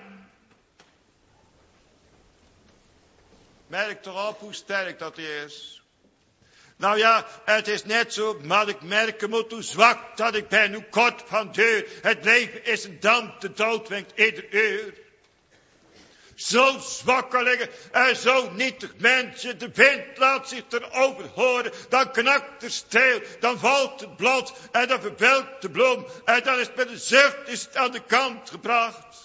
Merk toch op hoe sterk dat hij is. Nou ja, het is net zo, maar ik merken moet hoe zwak dat ik ben, hoe kort van deur. Het leven is een damp, de dood wenkt ieder uur. Zo zwakkelige en zo nietig mensen, de wind laat zich erover horen, dan knakt de steel, dan valt het blad en dan verwelkt de bloem. En dan is het met een zucht is het aan de kant gebracht.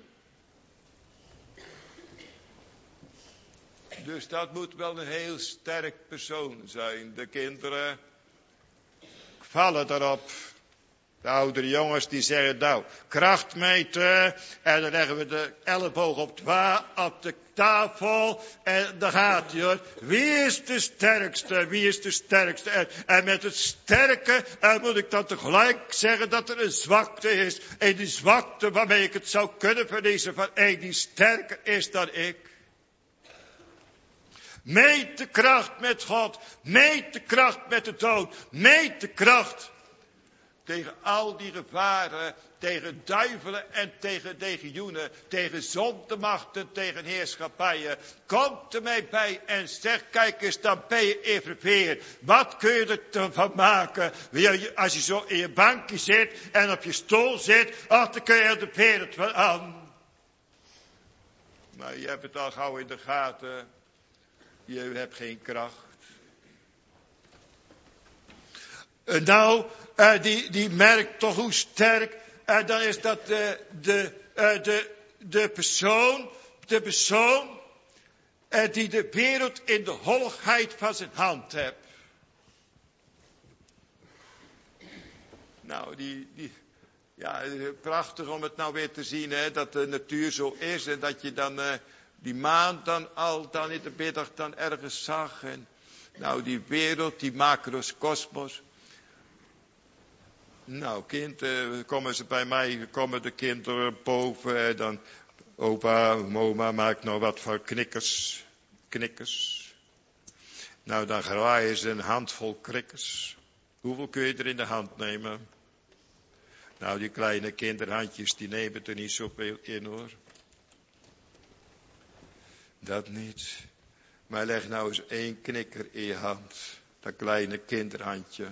Dus dat moet wel een heel sterk persoon zijn. De kinderen vallen daarop. De oudere jongens die zeggen, nou, krachtmeter. En dan leggen we de elleboog op, twa, op de tafel. En dan gaat hij hoor. Wie is de sterkste? Wie is de sterkste? En, en met het sterke en moet ik dan tegelijk zeggen dat er een zwakte is. En die zwakte waarmee ik het zou kunnen verliezen van een die sterker is dan ik. Meet de kracht met God. Meet de kracht met de dood. Meet de kracht tegen al die gevaren. Tegen duivelen en tegen legioenen. Tegen zondemachten, tegen heerschappijen. Kom er mij bij en zeg, kijk eens, dan ben je even weer. Wat kun je ervan maken? Als je zo in je bankje zit en op je stoel zit. Ach, dan kun je er de wereld van aan. Maar je hebt het al gauw in de gaten. Je hebt geen kracht. Uh, nou, uh, die, die merkt toch hoe sterk. Uh, dan is dat de, de, uh, de, de persoon, de persoon uh, die de wereld in de holligheid van zijn hand hebt. Nou, die, die, ja, prachtig om het nou weer te zien, hè, dat de natuur zo is en dat je dan uh, die maan dan al dan in de middag dan ergens zag. En nou, die wereld, die macroscosmos. Nou, kind, uh, komen ze bij mij, komen de kinderen boven en dan, opa, oma, maak nou wat van knikkers, knikkers. Nou, dan graaien ze een handvol knikkers. Hoeveel kun je er in de hand nemen? Nou, die kleine kinderhandjes, die nemen er niet zoveel in, hoor. Dat niet. Maar leg nou eens één knikker in je hand. Dat kleine kinderhandje.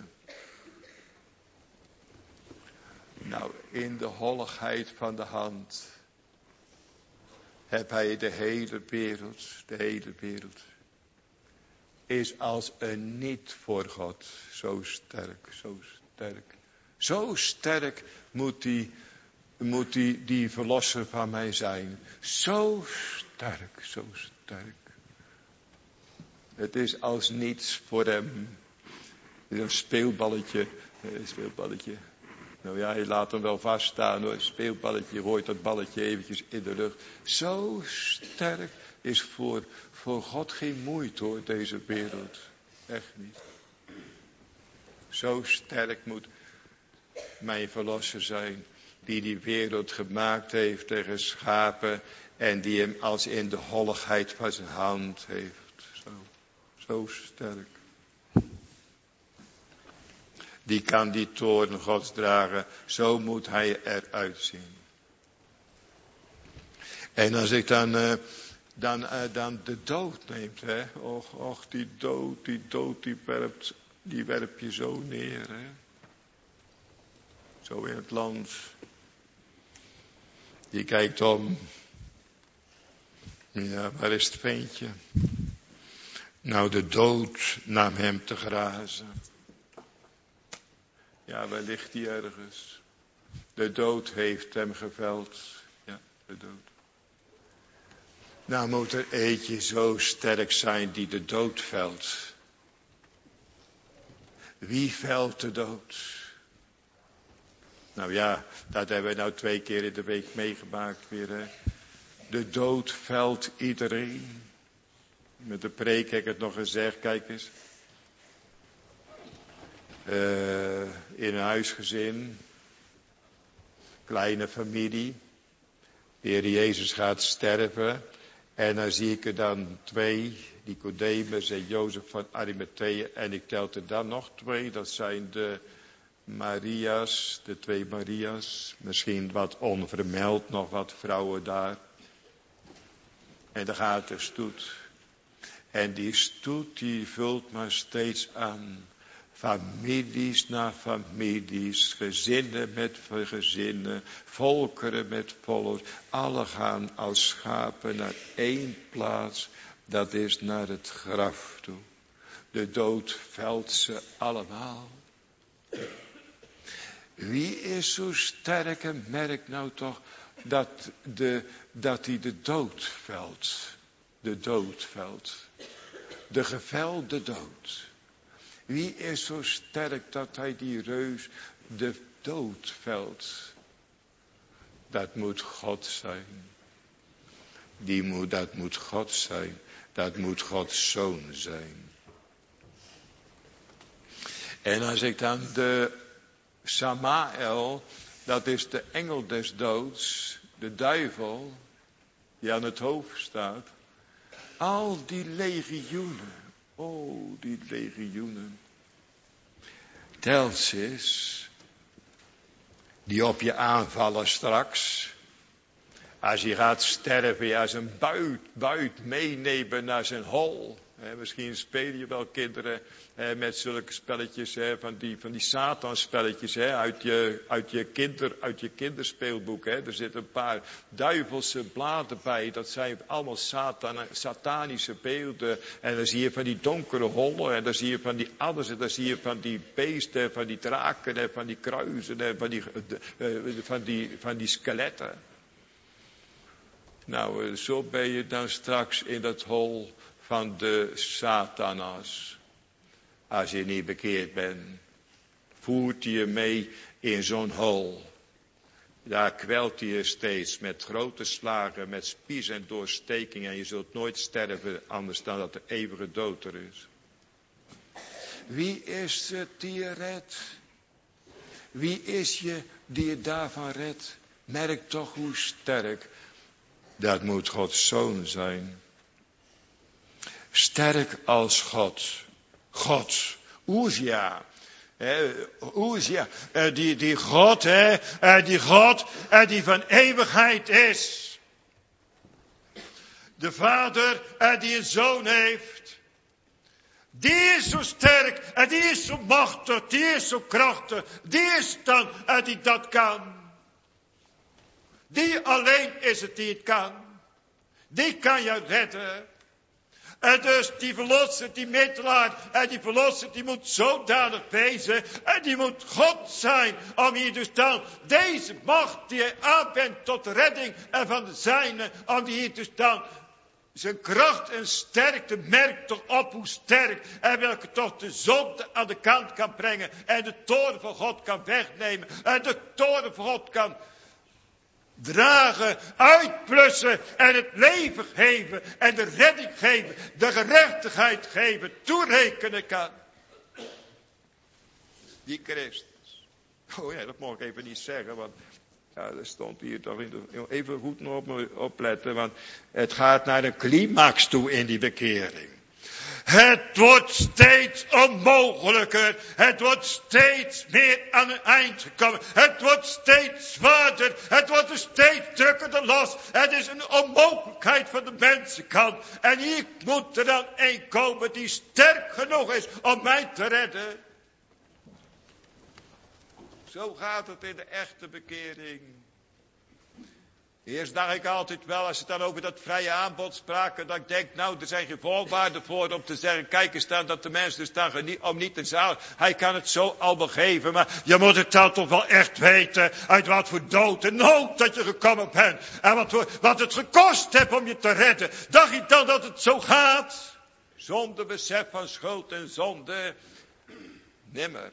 Nou, in de holligheid van de hand heb hij de hele wereld, de hele wereld, is als een niet voor God. Zo sterk, zo sterk. Zo sterk moet die, moet die, die verlosser van mij zijn. Zo sterk, zo sterk. Het is als niets voor hem. Een speelballetje, een speelballetje. Nou ja, je laat hem wel vaststaan hoor. Een speelballetje, je gooit dat balletje eventjes in de lucht. Zo sterk is voor, voor God geen moeite hoor, deze wereld. Echt niet. Zo sterk moet mijn verlosser zijn, die die wereld gemaakt heeft en geschapen en die hem als in de holligheid van zijn hand heeft. Zo, zo sterk. Die kan die toorn Gods dragen, zo moet hij eruit zien. En als ik dan, uh, dan, uh, dan de dood neemt, hè, och, och, die dood, die dood, die werpt, die werp je zo neer, hè. Zo in het land. Die kijkt om. Ja, waar is het ventje? Nou, de dood nam hem te grazen. Ja, waar ligt hij ergens? De dood heeft hem geveld. Ja, de dood. Nou moet er eentje zo sterk zijn die de dood velt. Wie velt de dood? Nou ja, dat hebben we nou twee keer in de week meegemaakt weer. Hè. De dood velt iedereen. Met de preek heb ik het nog gezegd, kijk eens. Uh, in een huisgezin. Kleine familie. De Heer Jezus gaat sterven. En dan zie ik er dan twee. Nicodemus en Jozef van Arimathea. En ik tel er dan nog twee. Dat zijn de Maria's, de twee Maria's. Misschien wat onvermeld, nog wat vrouwen daar. En dan gaat er stoet. En die stoet die vult maar steeds aan. Families na families, gezinnen met gezinnen, volkeren met volkeren. Alle gaan als schapen naar één plaats, dat is naar het graf toe. De dood velt ze allemaal. Wie is zo sterk en merkt nou toch dat, de, dat hij de dood velt. De dood velt. De gevelde dood. Wie is zo sterk dat hij die reus de dood velt? Dat moet God zijn. Die moet, dat moet God zijn. Dat moet Gods zoon zijn. En als ik dan de Samael, dat is de engel des doods, de duivel, die aan het hoofd staat. Al die legioenen, oh die legioenen. Tel ze eens, die op je aanvallen straks. Als je gaat sterven, ja, zijn buit, buit meenemen naar zijn hol. He, misschien spelen je wel kinderen he, met zulke spelletjes, he, van die, van die Satanspelletjes, he, uit, je, uit, je kinder, uit je kinderspeelboek. He. Er zitten een paar duivelse bladen bij, dat zijn allemaal satan, satanische beelden. En dan zie je van die donkere hollen, en dan zie je van die adders, en dan zie je van die beesten, van die draken, en van die kruisen, en van die, van die, van die skeletten. Nou, zo ben je dan straks in dat hol van de Satanas. Als je niet bekeerd bent, voert hij je mee in zo'n hol. Daar kwelt hij je steeds met grote slagen, met spies en doorsteking. En je zult nooit sterven, anders dan dat de eeuwige dood er is. Wie is het die je redt? Wie is je die je daarvan redt? Merk toch hoe sterk. Dat moet Gods Zoon zijn. Sterk als God. God. Uzia. Uzia. Die, die God, hè, die God die van eeuwigheid is. De Vader die een Zoon heeft. Die is zo sterk en die is zo machtig, die is zo krachtig. Die is dan die dat kan. Die alleen is het die het kan. Die kan je redden. En dus die verlosser, die middelaar, en die verlosser, die moet zodanig wezen. En die moet God zijn, om hier dus dan deze macht die hij aanwendt tot de redding en van de zijnen, om die hier dus dan zijn kracht en sterkte, merkt toch op hoe sterk en welke toch de zonde aan de kant kan brengen. En de toorn van God kan wegnemen. En de toorn van God kan dragen, uitplussen en het leven geven en de redding geven, de gerechtigheid geven, toerekenen kan. Die Christus. Oh ja, dat mag ik even niet zeggen, want ja, dat stond hier toch in de, even goed op me opletten, want het gaat naar een climax toe in die bekering. Het wordt steeds onmogelijker. Het wordt steeds meer aan een eind gekomen. Het wordt steeds zwaarder. Het wordt een steeds drukkender last. Het is een onmogelijkheid van de mensenkant. En hier moet er dan een komen die sterk genoeg is om mij te redden. Zo gaat het in de echte bekering. Eerst dacht ik altijd wel, als ze dan over dat vrije aanbod spraken, dat ik denk, nou, er zijn geen voorwaarden voor om te zeggen, kijk eens dan, dat de mens dus dan geniet, om niet te zagen. Hij kan het zo al begeven, maar je moet het dan toch wel echt weten, uit wat voor dood en nood dat je gekomen bent. En wat, voor, wat het gekost heeft om je te redden. Dacht je dan dat het zo gaat? Zonder besef van schuld en zonde, nimmer.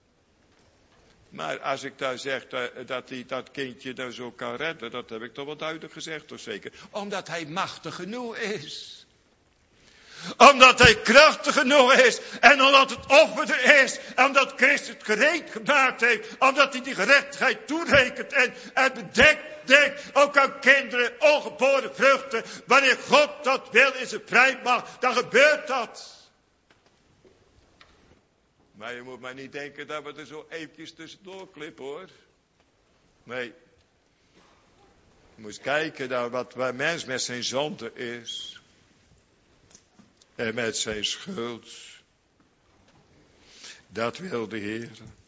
Maar als ik daar zeg dat hij dat kindje daar zo kan redden, dat heb ik toch wel duidelijk gezegd, toch zeker? Omdat hij machtig genoeg is. Omdat hij krachtig genoeg is. En omdat het offer er is. Omdat Christus het gereed gemaakt heeft. Omdat hij die gerechtigheid toerekent en, en bedekt. Denk ook aan kinderen, ongeboren vruchten. Wanneer God dat wil in zijn vrij mag, dan gebeurt dat. Maar je moet maar niet denken dat we er zo eventjes tussendoor klippen, hoor. Nee. Je moet kijken naar wat waar mens met zijn zonde is. En met zijn schuld. Dat wil de Heer.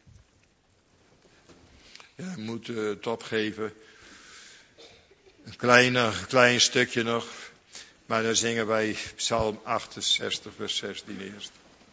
Ja, we moeten het opgeven. Een klein, een klein stukje nog. Maar dan zingen wij Psalm achtenzestig, vers zestien eerst.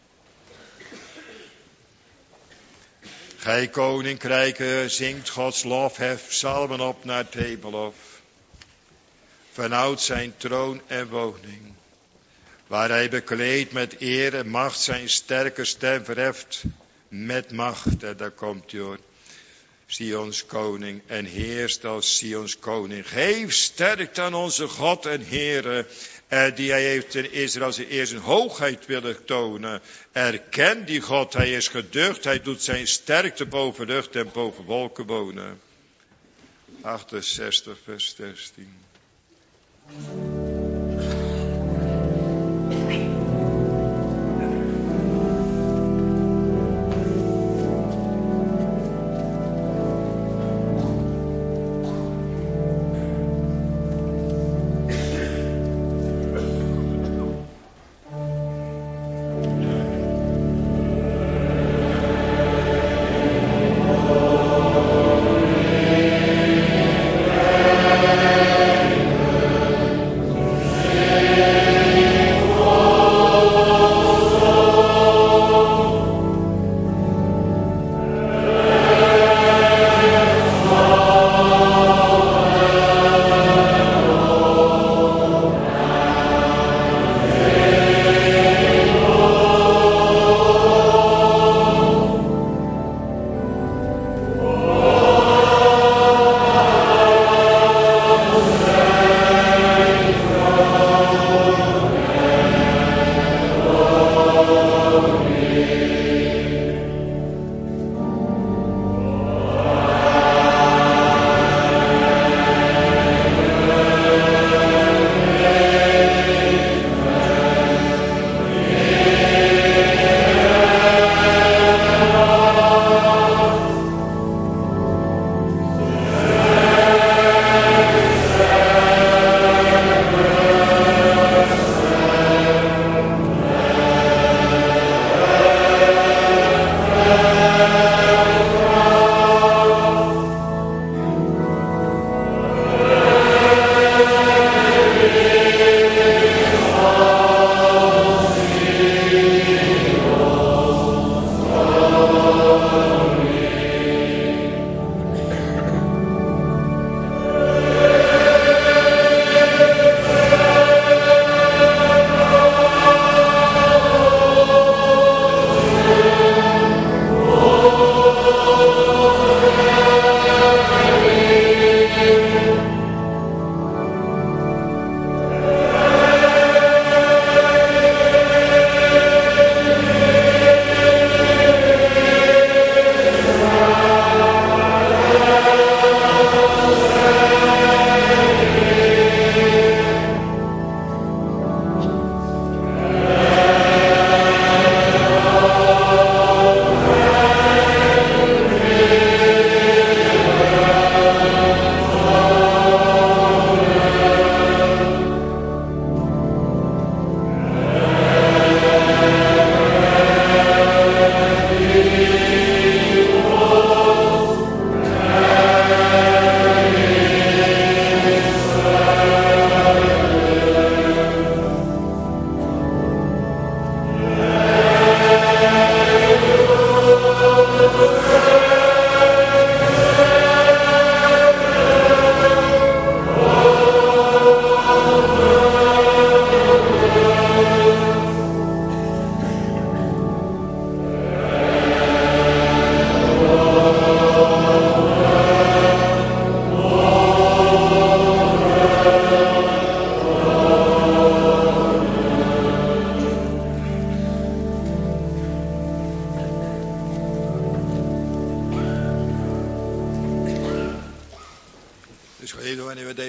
Gij koninkrijken, zingt Gods lof, hef psalmen op naar het hemelhof. Vanouds zijn troon en woning, waar hij bekleed met eer en macht zijn sterke stem verheft met macht. En daar komt hij, hoor. Sions koning en heerst als Sions koning. Geef sterk aan onze God en Heere, eh, die hij heeft in Israël zijn eer zijn hoogheid willen tonen. Erken die God, hij is geducht, hij doet zijn sterkte boven lucht en boven wolken wonen. achtenzestig vers zestien.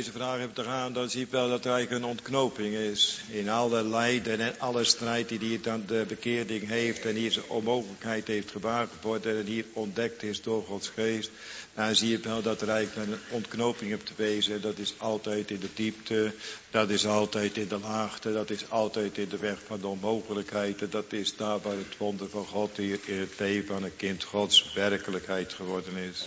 deze vraag hebt te gaan, dan zie je wel dat er eigenlijk een ontknoping is. In alle lijden en alle strijd die hier dan de bekeerding heeft en hier zijn onmogelijkheid heeft gewaagd worden en hier ontdekt is door Gods geest. Dan zie je wel dat er eigenlijk een ontknoping hebt te wezen. Dat is altijd in de diepte, dat is altijd in de laagte, dat is altijd in de weg van de onmogelijkheden. Dat is daar waar het wonder van God hier in het leven van een kind Gods werkelijkheid geworden is.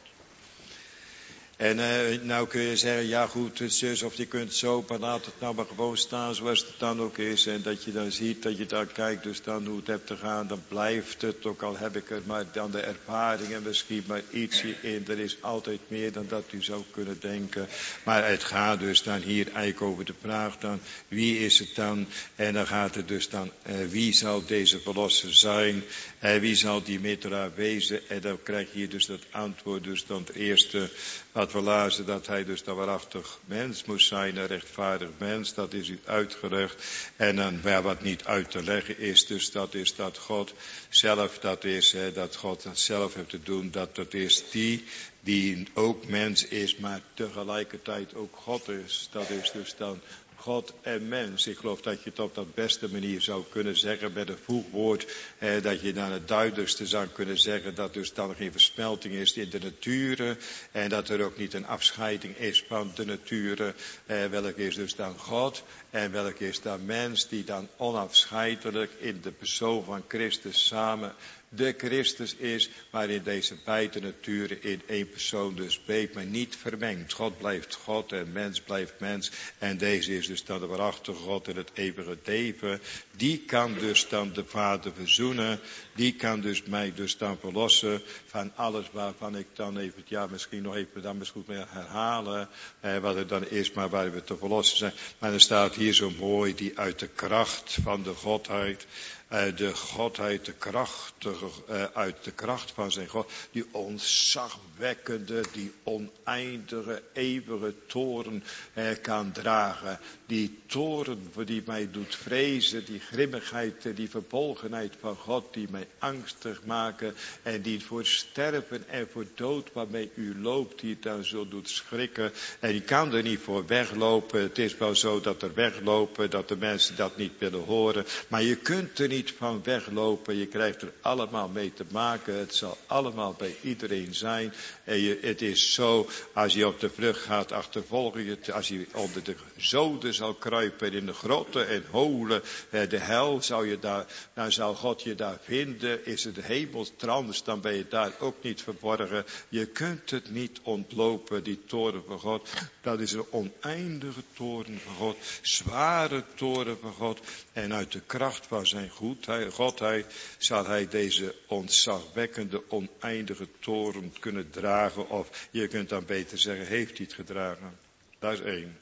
En uh, nou kun je zeggen, ja goed, zus, of je kunt zo, maar laat het nou maar gewoon staan zoals het dan ook is. En dat je dan ziet, dat je dan kijkt, dus dan hoe het hebt te gaan, dan blijft het, ook al heb ik er maar dan de ervaring en misschien maar ietsje in. Er is altijd meer dan dat u zou kunnen denken. Maar het gaat dus dan hier eigenlijk over de vraag dan, wie is het dan? En dan gaat het dus dan, uh, wie zal deze verlosser zijn? En wie zal die middelaar wezen? En dan krijg je hier dus dat antwoord, dus dan het eerste wat we lazen, dat hij dus een waarachtig mens moest zijn, een rechtvaardig mens, dat is u uitgelegd. En dan ja, wat niet uit te leggen is, dus dat is dat God zelf, dat is hè, dat God dat zelf heeft te doen, dat dat is die die ook mens is, maar tegelijkertijd ook God is. Dat is dus dan God en mens. Ik geloof dat je het op dat beste manier zou kunnen zeggen met een voegwoord. Eh, dat je dan het duidelijkste zou kunnen zeggen dat dus dan geen versmelting is in de natuur. En dat er ook niet een afscheiding is van de natuur. Eh, welk is dus dan God en welk is dan mens die dan onafscheidelijk in de persoon van Christus samen de Christus is, maar in deze beide naturen in één persoon dus weet, maar niet vermengd. God blijft God en mens blijft mens. En deze is dus dan de waarachtige God in het eeuwige leven. Die kan dus dan de Vader verzoenen. Die kan dus mij dus dan verlossen van alles waarvan ik dan even, ja misschien nog even dan misschien meer herhalen. Eh, wat het dan is, maar waar we te verlossen zijn. Maar er staat hier zo mooi, die uit de kracht van de Godheid. Uh, de Godheid, de kracht, de, uh, uit de kracht van zijn God, die ontzagwekkende, die oneindige, eeuwige toren uh, kan dragen. Die toren die mij doet vrezen, die grimmigheid, die verbolgenheid van God, die mij angstig maken en die voor sterven en voor dood waarmee u loopt, die het dan zo doet schrikken. En je kan er niet voor weglopen. Het is wel zo dat er weglopen, dat de mensen dat niet willen horen, maar je kunt er niet van weglopen. Je krijgt er allemaal mee te maken. Het zal allemaal bij iedereen zijn. En je, het is zo, als je op de vlucht gaat, achtervolg je het. Als je onder de zoden zal kruipen in de grotten en holen, de hel zou je daar, dan zal God je daar vinden. Is het de hemelstrans, dan ben je daar ook niet verborgen. Je kunt het niet ontlopen, die toren van God. Dat is een oneindige toren van God. Zware toren van God. En uit de kracht van zijn goedheid, Godheid zal hij deze ontzagwekkende, oneindige toren kunnen dragen. Of je kunt dan beter zeggen, heeft hij het gedragen. Dat is één.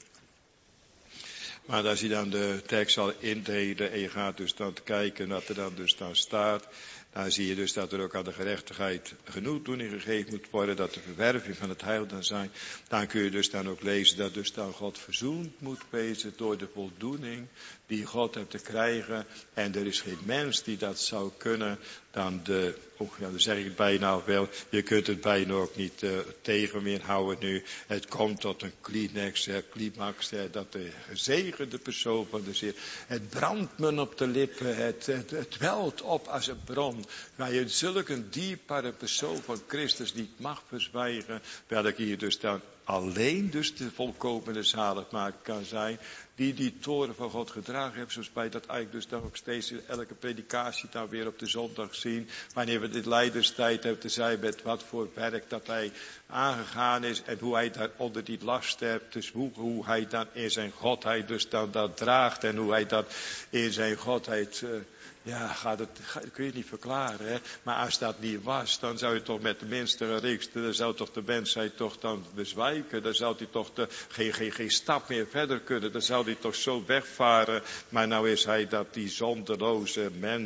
Maar als je dan de tekst zal indelen en je gaat dus dan kijken wat er dan dus dan staat. Dan zie je dus dat er ook aan de gerechtigheid genoegdoening gegeven moet worden. Dat de verwerving van het heil dan zijn. Dan kun je dus dan ook lezen dat dus dan God verzoend moet wezen door de voldoening die God heeft te krijgen. En er is geen mens die dat zou kunnen dan de, oh ja, dan zeg ik het bijna wel, je kunt het bijna ook niet uh, tegen meer houden nu. Het komt tot een climax, hè, climax hè, dat de gezegende persoon van de Heer, het brandt me op de lippen, het, het, het welt op als een bron. Waar je zulke dierbare persoon van Christus niet mag verzwijgen, welk hier dus dan alleen dus de volkomene zaligmaker kan zijn, die die toren van God gedragen heeft, zoals wij dat eigenlijk dus dan ook steeds in elke predikatie dan weer op de zondag zien, wanneer we dit lijderstijd hebben te zijn met wat voor werk dat hij aangegaan is en hoe hij daar onder die last hebt, dus hoe, hoe hij dan in zijn Godheid dus dan dat draagt en hoe hij dat in zijn Godheid, uh, ja, gaat het, gaat, kun je niet verklaren, hè? Maar als dat niet was, dan zou je toch met de minste gerichtste, dan zou toch de mensheid toch dan bezwijken, dan zou hij toch de, geen, geen, geen stap meer verder kunnen, dan zou hij toch zo wegvaren, maar nou is hij dat die zondeloze mens,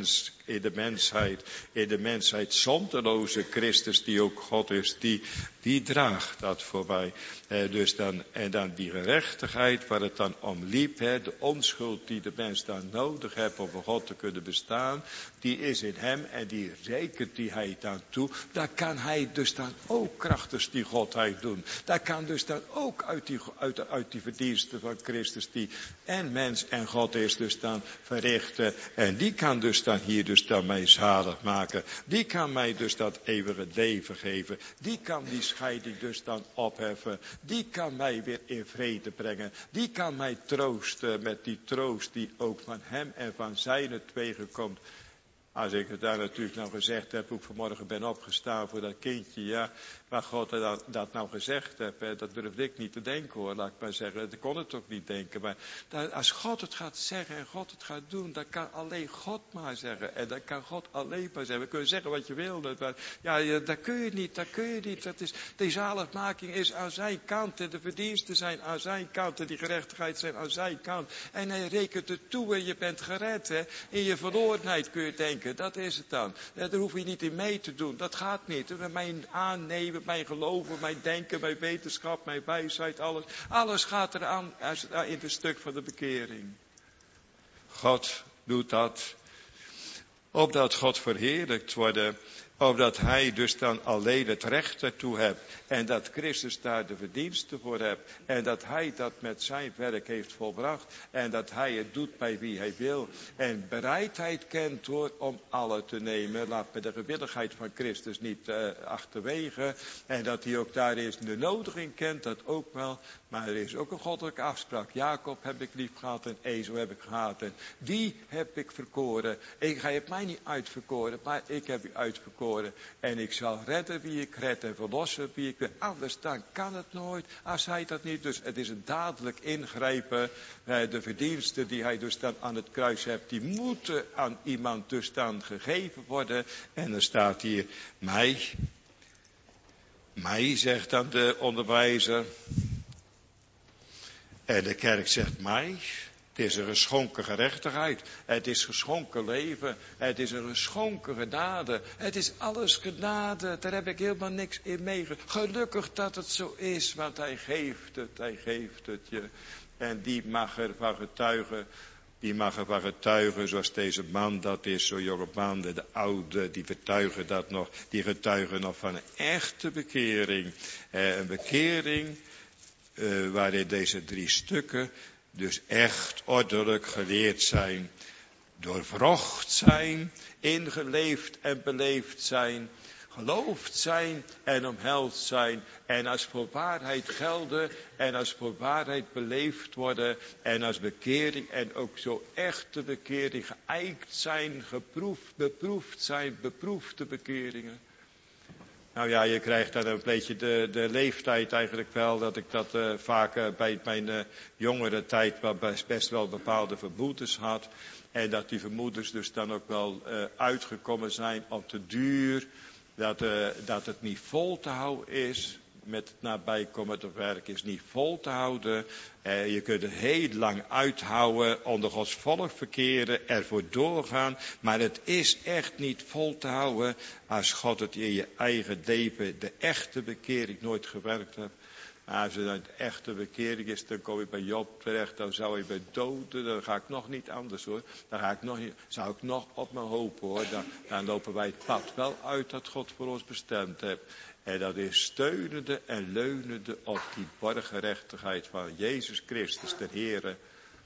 in de mensheid, in de mensheid zonderloze Christus die ook God is, die, die draagt dat voor mij. Eh, dus dan, en dan die gerechtigheid waar het dan om liep, hè, de onschuld die de mens dan nodig heeft om voor God te kunnen bestaan, die is in hem en die rekent die hij dan toe. Daar kan hij dus dan ook krachtens die Godheid doen. Daar kan dus dan ook uit die, uit, uit die verdiensten van Christus die en mens en God is dus dan verrichten. En die kan dus dan hier dus dan mij zalig maken. Die kan mij dus dat eeuwige leven geven. Die kan die scheiding dus dan opheffen. Die kan mij weer in vrede brengen. Die kan mij troosten met die troost die ook van hem en van zijne tweeën komt. Als ik het daar natuurlijk nou gezegd heb, hoe ik vanmorgen ben opgestaan voor dat kindje, ja. Maar God dat, dat nou gezegd heeft, hè, dat durfde ik niet te denken hoor, laat ik maar zeggen. Ik kon het ook niet denken. Maar dat, als God het gaat zeggen en God het gaat doen, dan kan alleen God maar zeggen. En dan kan God alleen maar zeggen. We kunnen zeggen wat je wil. Maar ja, ja, dat kun je niet, dat kun je niet. Dat is, die zaligmaking is aan zijn kant. En de verdiensten zijn aan zijn kant. En die gerechtigheid zijn aan zijn kant. En hij rekent het toe en je bent gered. Hè. In je verlorenheid kun je denken, dat is het dan. Daar hoef je niet in mee te doen. Dat gaat niet. Mijn aannemen, mijn geloven, mijn denken, mijn wetenschap, mijn wijsheid, alles. Alles gaat eraan in het stuk van de bekering. God doet dat. Opdat God verheerlijkt wordt. Opdat hij dus dan alleen het recht ertoe hebt. En dat Christus daar de verdiensten voor hebt. En dat hij dat met zijn werk heeft volbracht. En dat hij het doet bij wie hij wil. En bereidheid kent hoor om alle te nemen. Laat me de gewilligheid van Christus niet uh, achterwege. En dat hij ook daarin de nodiging kent, dat ook wel. Maar er is ook een goddelijke afspraak. Jacob heb ik lief gehad en Ezo heb ik gehad. En die heb ik verkoren. Ik, hij heeft mij niet uitverkoren, maar ik heb u uitverkoren. En ik zal redden wie ik red en verlossen wie ik wil. Anders dan kan het nooit als hij dat niet. Dus het is een dadelijk ingrijpen. De verdiensten die hij dus dan aan het kruis hebt, die moeten aan iemand dus dan gegeven worden. En er staat hier mij. Mij zegt dan de onderwijzer. En de kerk zegt mij. Het is een geschonken gerechtigheid. Het is geschonken leven. Het is een geschonken genade. Het is alles genade. Daar heb ik helemaal niks in meege. Gelukkig dat het zo is. Want hij geeft het. Hij geeft het je. En die mag ervan getuigen. Die mag ervan getuigen zoals deze man dat is. Zo'n jonge man. De oude. Die getuigen dat nog. Die getuigen nog van een echte bekering. Eh, een bekering. Uh, waarin deze drie stukken. Dus echt ordelijk geleerd zijn, doorwrocht zijn, ingeleefd en beleefd zijn, geloofd zijn en omhelst zijn en als voor waarheid gelden en als voor waarheid beleefd worden en als bekering en ook zo echte bekering geëikt zijn, geproefd, beproefd zijn, beproefde bekeringen. Nou ja, je krijgt dan een beetje de, de leeftijd eigenlijk wel, dat ik dat uh, vaak uh, bij mijn uh, jongere tijd wel best, best wel bepaalde vermoedens had. En dat die vermoedens dus dan ook wel uh, uitgekomen zijn op de duur, dat, uh, dat het niet vol te houden is. Met het nabijkomend werk is niet vol te houden. Eh, je kunt het heel lang uithouden, onder Gods volk verkeren, ervoor doorgaan. Maar het is echt niet vol te houden als God het in je eigen leven, de echte bekering, nooit gewerkt hebt. Als het een echte bekering is, dan kom je bij Job terecht, dan zou je bij doden, dan ga ik nog niet anders hoor. Dan ga ik nog niet, zou ik nog op me hopen hoor. Dan, dan lopen wij het pad wel uit dat God voor ons bestemd heeft. En dat is steunende en leunende op die borgerechtigheid van Jezus Christus, de Heere.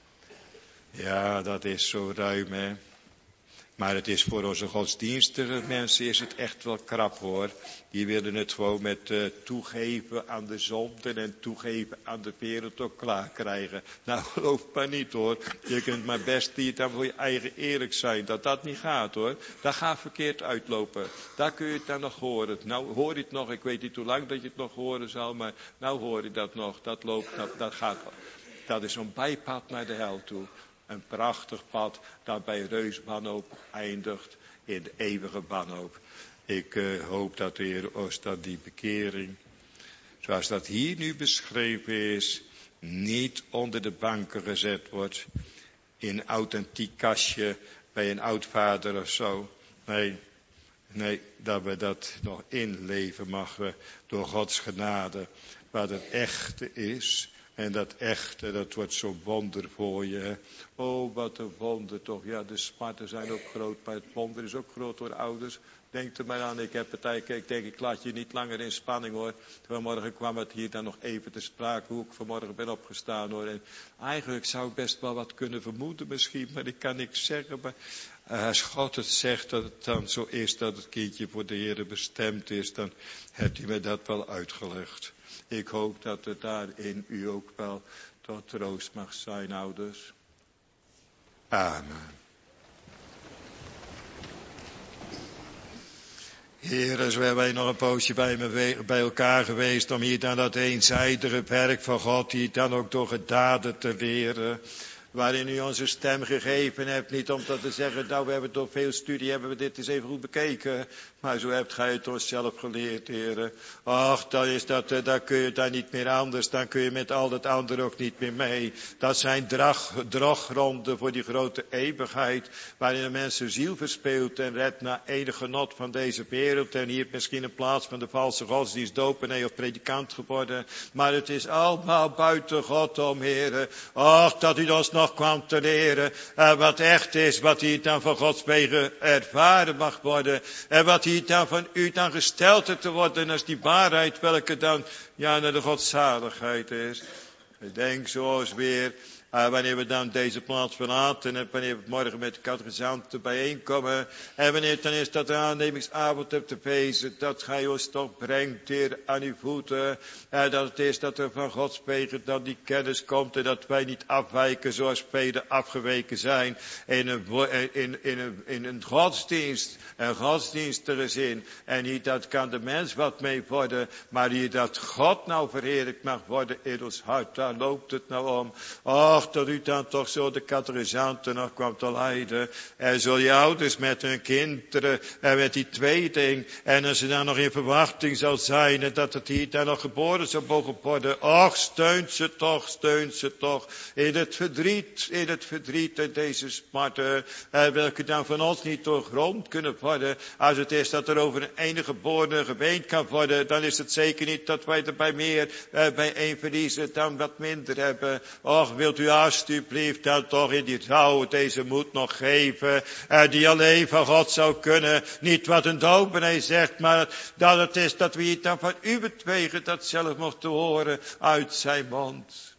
Ja, dat is zo ruim, hè. Maar het is voor onze godsdienstige mensen is het echt wel krap, hoor. Die willen het gewoon met uh, toegeven aan de zonden en toegeven aan de wereld ook klaar krijgen. Nou, geloof maar niet, hoor. Je kunt maar best niet dan voor je eigen eerlijk zijn. Dat dat niet gaat, hoor. Dat gaat verkeerd uitlopen. Daar kun je het dan nog horen. Nou, hoor je het nog. Ik weet niet hoe lang dat je het nog horen zal, maar nou hoor je dat nog. Dat loopt, dat, dat gaat. Dat is zo'n bijpad naar de hel toe. Een prachtig pad dat bij reuswanhoop eindigt in de eeuwige wanhoop. Ik uh, hoop dat de Heer ons dat die bekering, zoals dat hier nu beschreven is, niet onder de banken gezet wordt. In authentiek kastje bij een oudvader of zo. Nee, nee, dat we dat nog inleven mogen door Gods genade. Wat het echte is. En dat echte, dat wordt zo wonder voor je. Oh, wat een wonder toch. Ja, de smarten zijn ook groot, maar het wonder is ook groot door ouders. Denk er maar aan, ik heb het eigenlijk, ik denk, ik laat je niet langer in spanning hoor. Vanmorgen kwam het hier dan nog even te sprake hoe ik vanmorgen ben opgestaan hoor. En eigenlijk zou ik best wel wat kunnen vermoeden misschien, maar ik kan niks zeggen. Maar als God het zegt dat het dan zo is dat het kindje voor de Heer bestemd is, dan hebt hij me dat wel uitgelegd. Ik hoop dat het daarin u ook wel tot troost mag zijn, ouders. Amen. Heer, zo hebben wij nog een poosje bij, me, bij elkaar geweest om hier dan dat eenzijdige werk van God, hier dan ook door gedaden te leren. Waarin u onze stem gegeven hebt, niet om dat te zeggen, nou we hebben door veel studie, hebben we dit eens even goed bekeken. Maar zo hebt gij het ons zelf geleerd, heren. Ach, dan is dat, dan kun je daar niet meer anders, dan kun je met al dat andere ook niet meer mee. Dat zijn drag, draggronden voor die grote eeuwigheid, waarin de mensen ziel verspeelt en redt naar enig genot van deze wereld. En hier misschien in plaats van de valse godsdienst dopenee of predikant geworden. Maar het is allemaal buiten God om, heren. Ach, dat u ons nog kwam te leren, uh, wat echt is, wat hier dan van Gods wegen ervaren mag worden. En wat hier dan van u dan gesteld te worden als die waarheid, welke dan, ja, naar de godzaligheid is. Ik denk zoals weer, uh, wanneer we dan deze plaats verlaten en wanneer we morgen met de catechisanten bijeenkomen. En wanneer het dan is dat de aannemingsavond hebt te feesten, dat gij ons toch brengt, Heer, aan uw voeten. En dat het is dat er van Gods wegen dan die kennis komt en dat wij niet afwijken zoals velen afgeweken zijn. In een, in, in, een, in een godsdienst, een godsdienstige zin. En niet dat kan de mens wat mee worden, maar hier dat God nou verheerlijkt mag worden in ons hart. Daar loopt het nou om. Oh, dat u dan toch zo de catechisanten nog kwam te leiden. En zo je ouders met hun kinderen en met die tweeling. En als ze dan nog in verwachting zal zijn en dat het hier dan nog geboren zou mogen worden. Och, steunt ze toch, steunt ze toch. In het verdriet, in het verdriet en deze smarten. En welke dan van ons niet doorgrond kunnen worden. Als het is dat er over een enige geborene geweend kan worden. Dan is het zeker niet dat wij er bij meer, eh, bij één verliezen dan wat minder hebben. Och, wilt u alstublieft dan toch in die rouw deze moed nog geven, uh, die alleen van God zou kunnen, niet wat een dominee zegt, maar dat het is dat we het dan van u betwegen, dat zelf mochten horen uit zijn mond.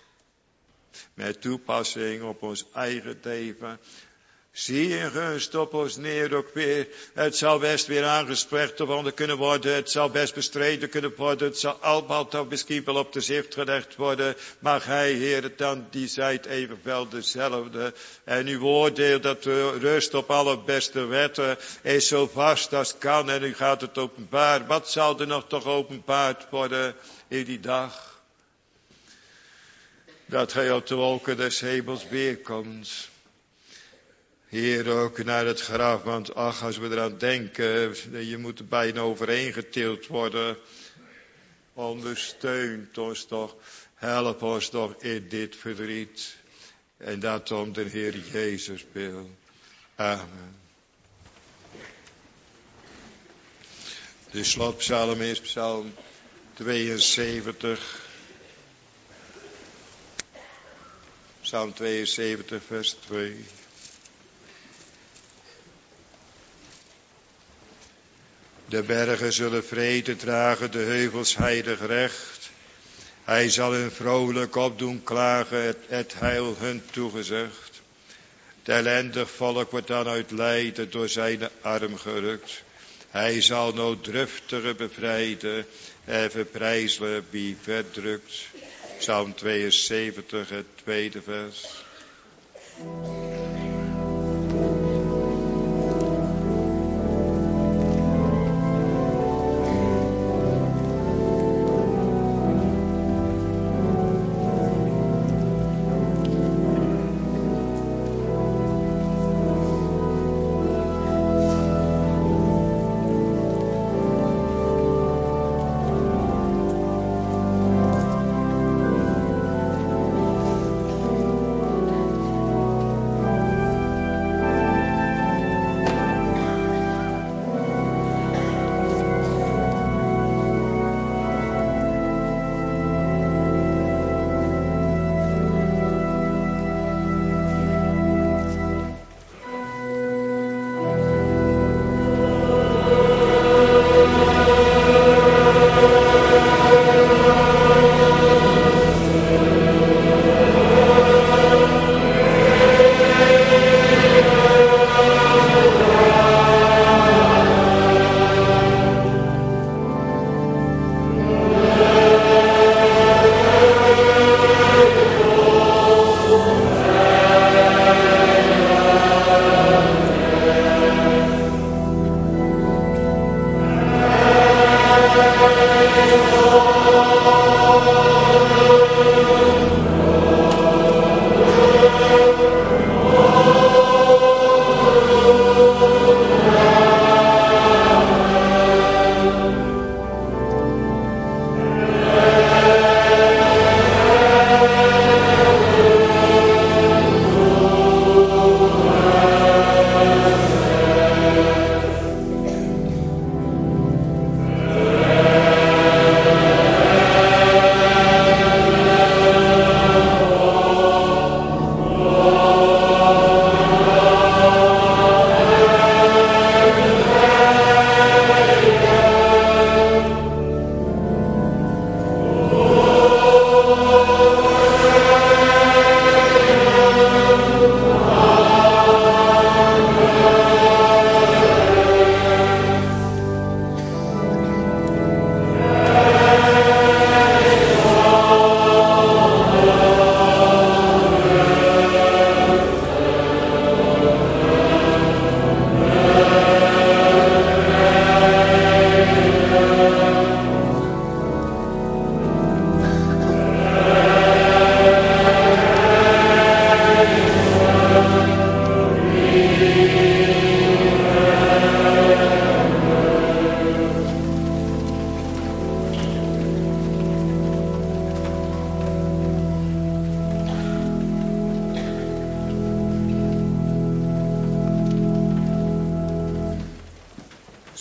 Met toepassing op ons eigen leven. Zie in gunst op ons neer ook weer. Het zal best weer aangesproken kunnen worden. Het zal best bestreden kunnen worden. Het zal allemaal toch misschien wel op de zift gelegd worden. Maar gij, Heer, dan die zijt evenwel dezelfde. En uw oordeel dat rust op alle beste wetten is zo vast als kan. En u gaat het openbaar. Wat zal er nog toch openbaard worden in die dag? Dat gij op de wolken des hemels weerkomt. Heer, ook naar het graf, want ach, als we eraan denken, je moet er bijna overheen getild worden. Ondersteunt ons toch, help ons toch in dit verdriet. En dat om de Heer Jezus wil. Amen. De slotpsalm is psalm tweeënzeventig. Psalm tweeënzeventig, vers twee. De bergen zullen vrede dragen, de heuvels heilig recht. Hij zal hun vrolijk opdoen klagen, het, het heil hun toegezegd. Het ellendig volk wordt dan uit lijden door zijn arm gerukt. Hij zal nooddruftigen bevrijden en verprijzelen wie verdrukt. Psalm tweeënzeventig, het tweede vers.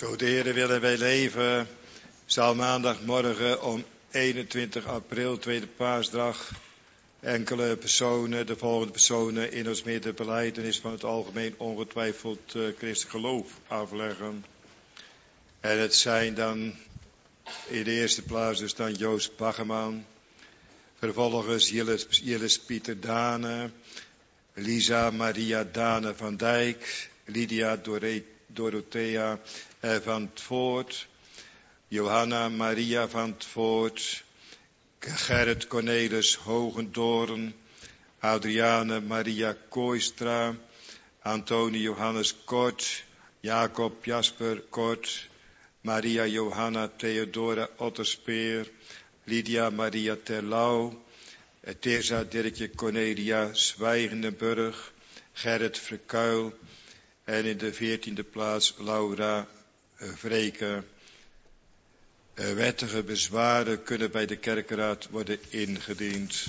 Zo de Heer willen wij leven, zal maandagmorgen om eenentwintig april, tweede paasdag, enkele personen, de volgende personen in ons midden belijdenis van het algemeen ongetwijfeld uh, christelijk geloof afleggen. En het zijn dan in de eerste plaats dus dan Joost Baggerman, vervolgens Jilles, Jilles Pieter Dane, Lisa Maria Dane van Dijk, Lydia Dore, Dorothea eh, van 't Voort, Johanna Maria van 't Voort, Gerrit Cornelis Hogendoorn, Adriane Maria Kooistra, Antonie Johannes Kort, Jacob Jasper Kort, Maria Johanna Theodora Otterspeer, Lydia Maria Terlouw, Teresa Dirkje Cornelia Zwijgendenburg, Gerrit Verkuil en in de veertiende plaats Laura Vreken. Wettige bezwaren kunnen bij de kerkenraad worden ingediend.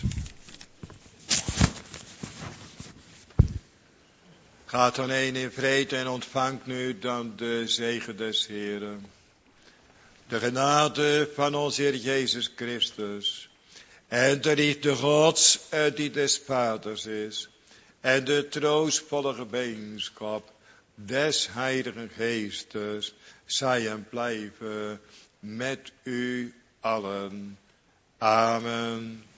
Gaat dan heen in vrede en ontvangt nu dan de zegen des Heeren. De genade van onze Heer Jezus Christus en de liefde Gods die des Vaders is en de troostvolle gemeenschap des Heiligen Geestes zij en blijven met u allen. Amen.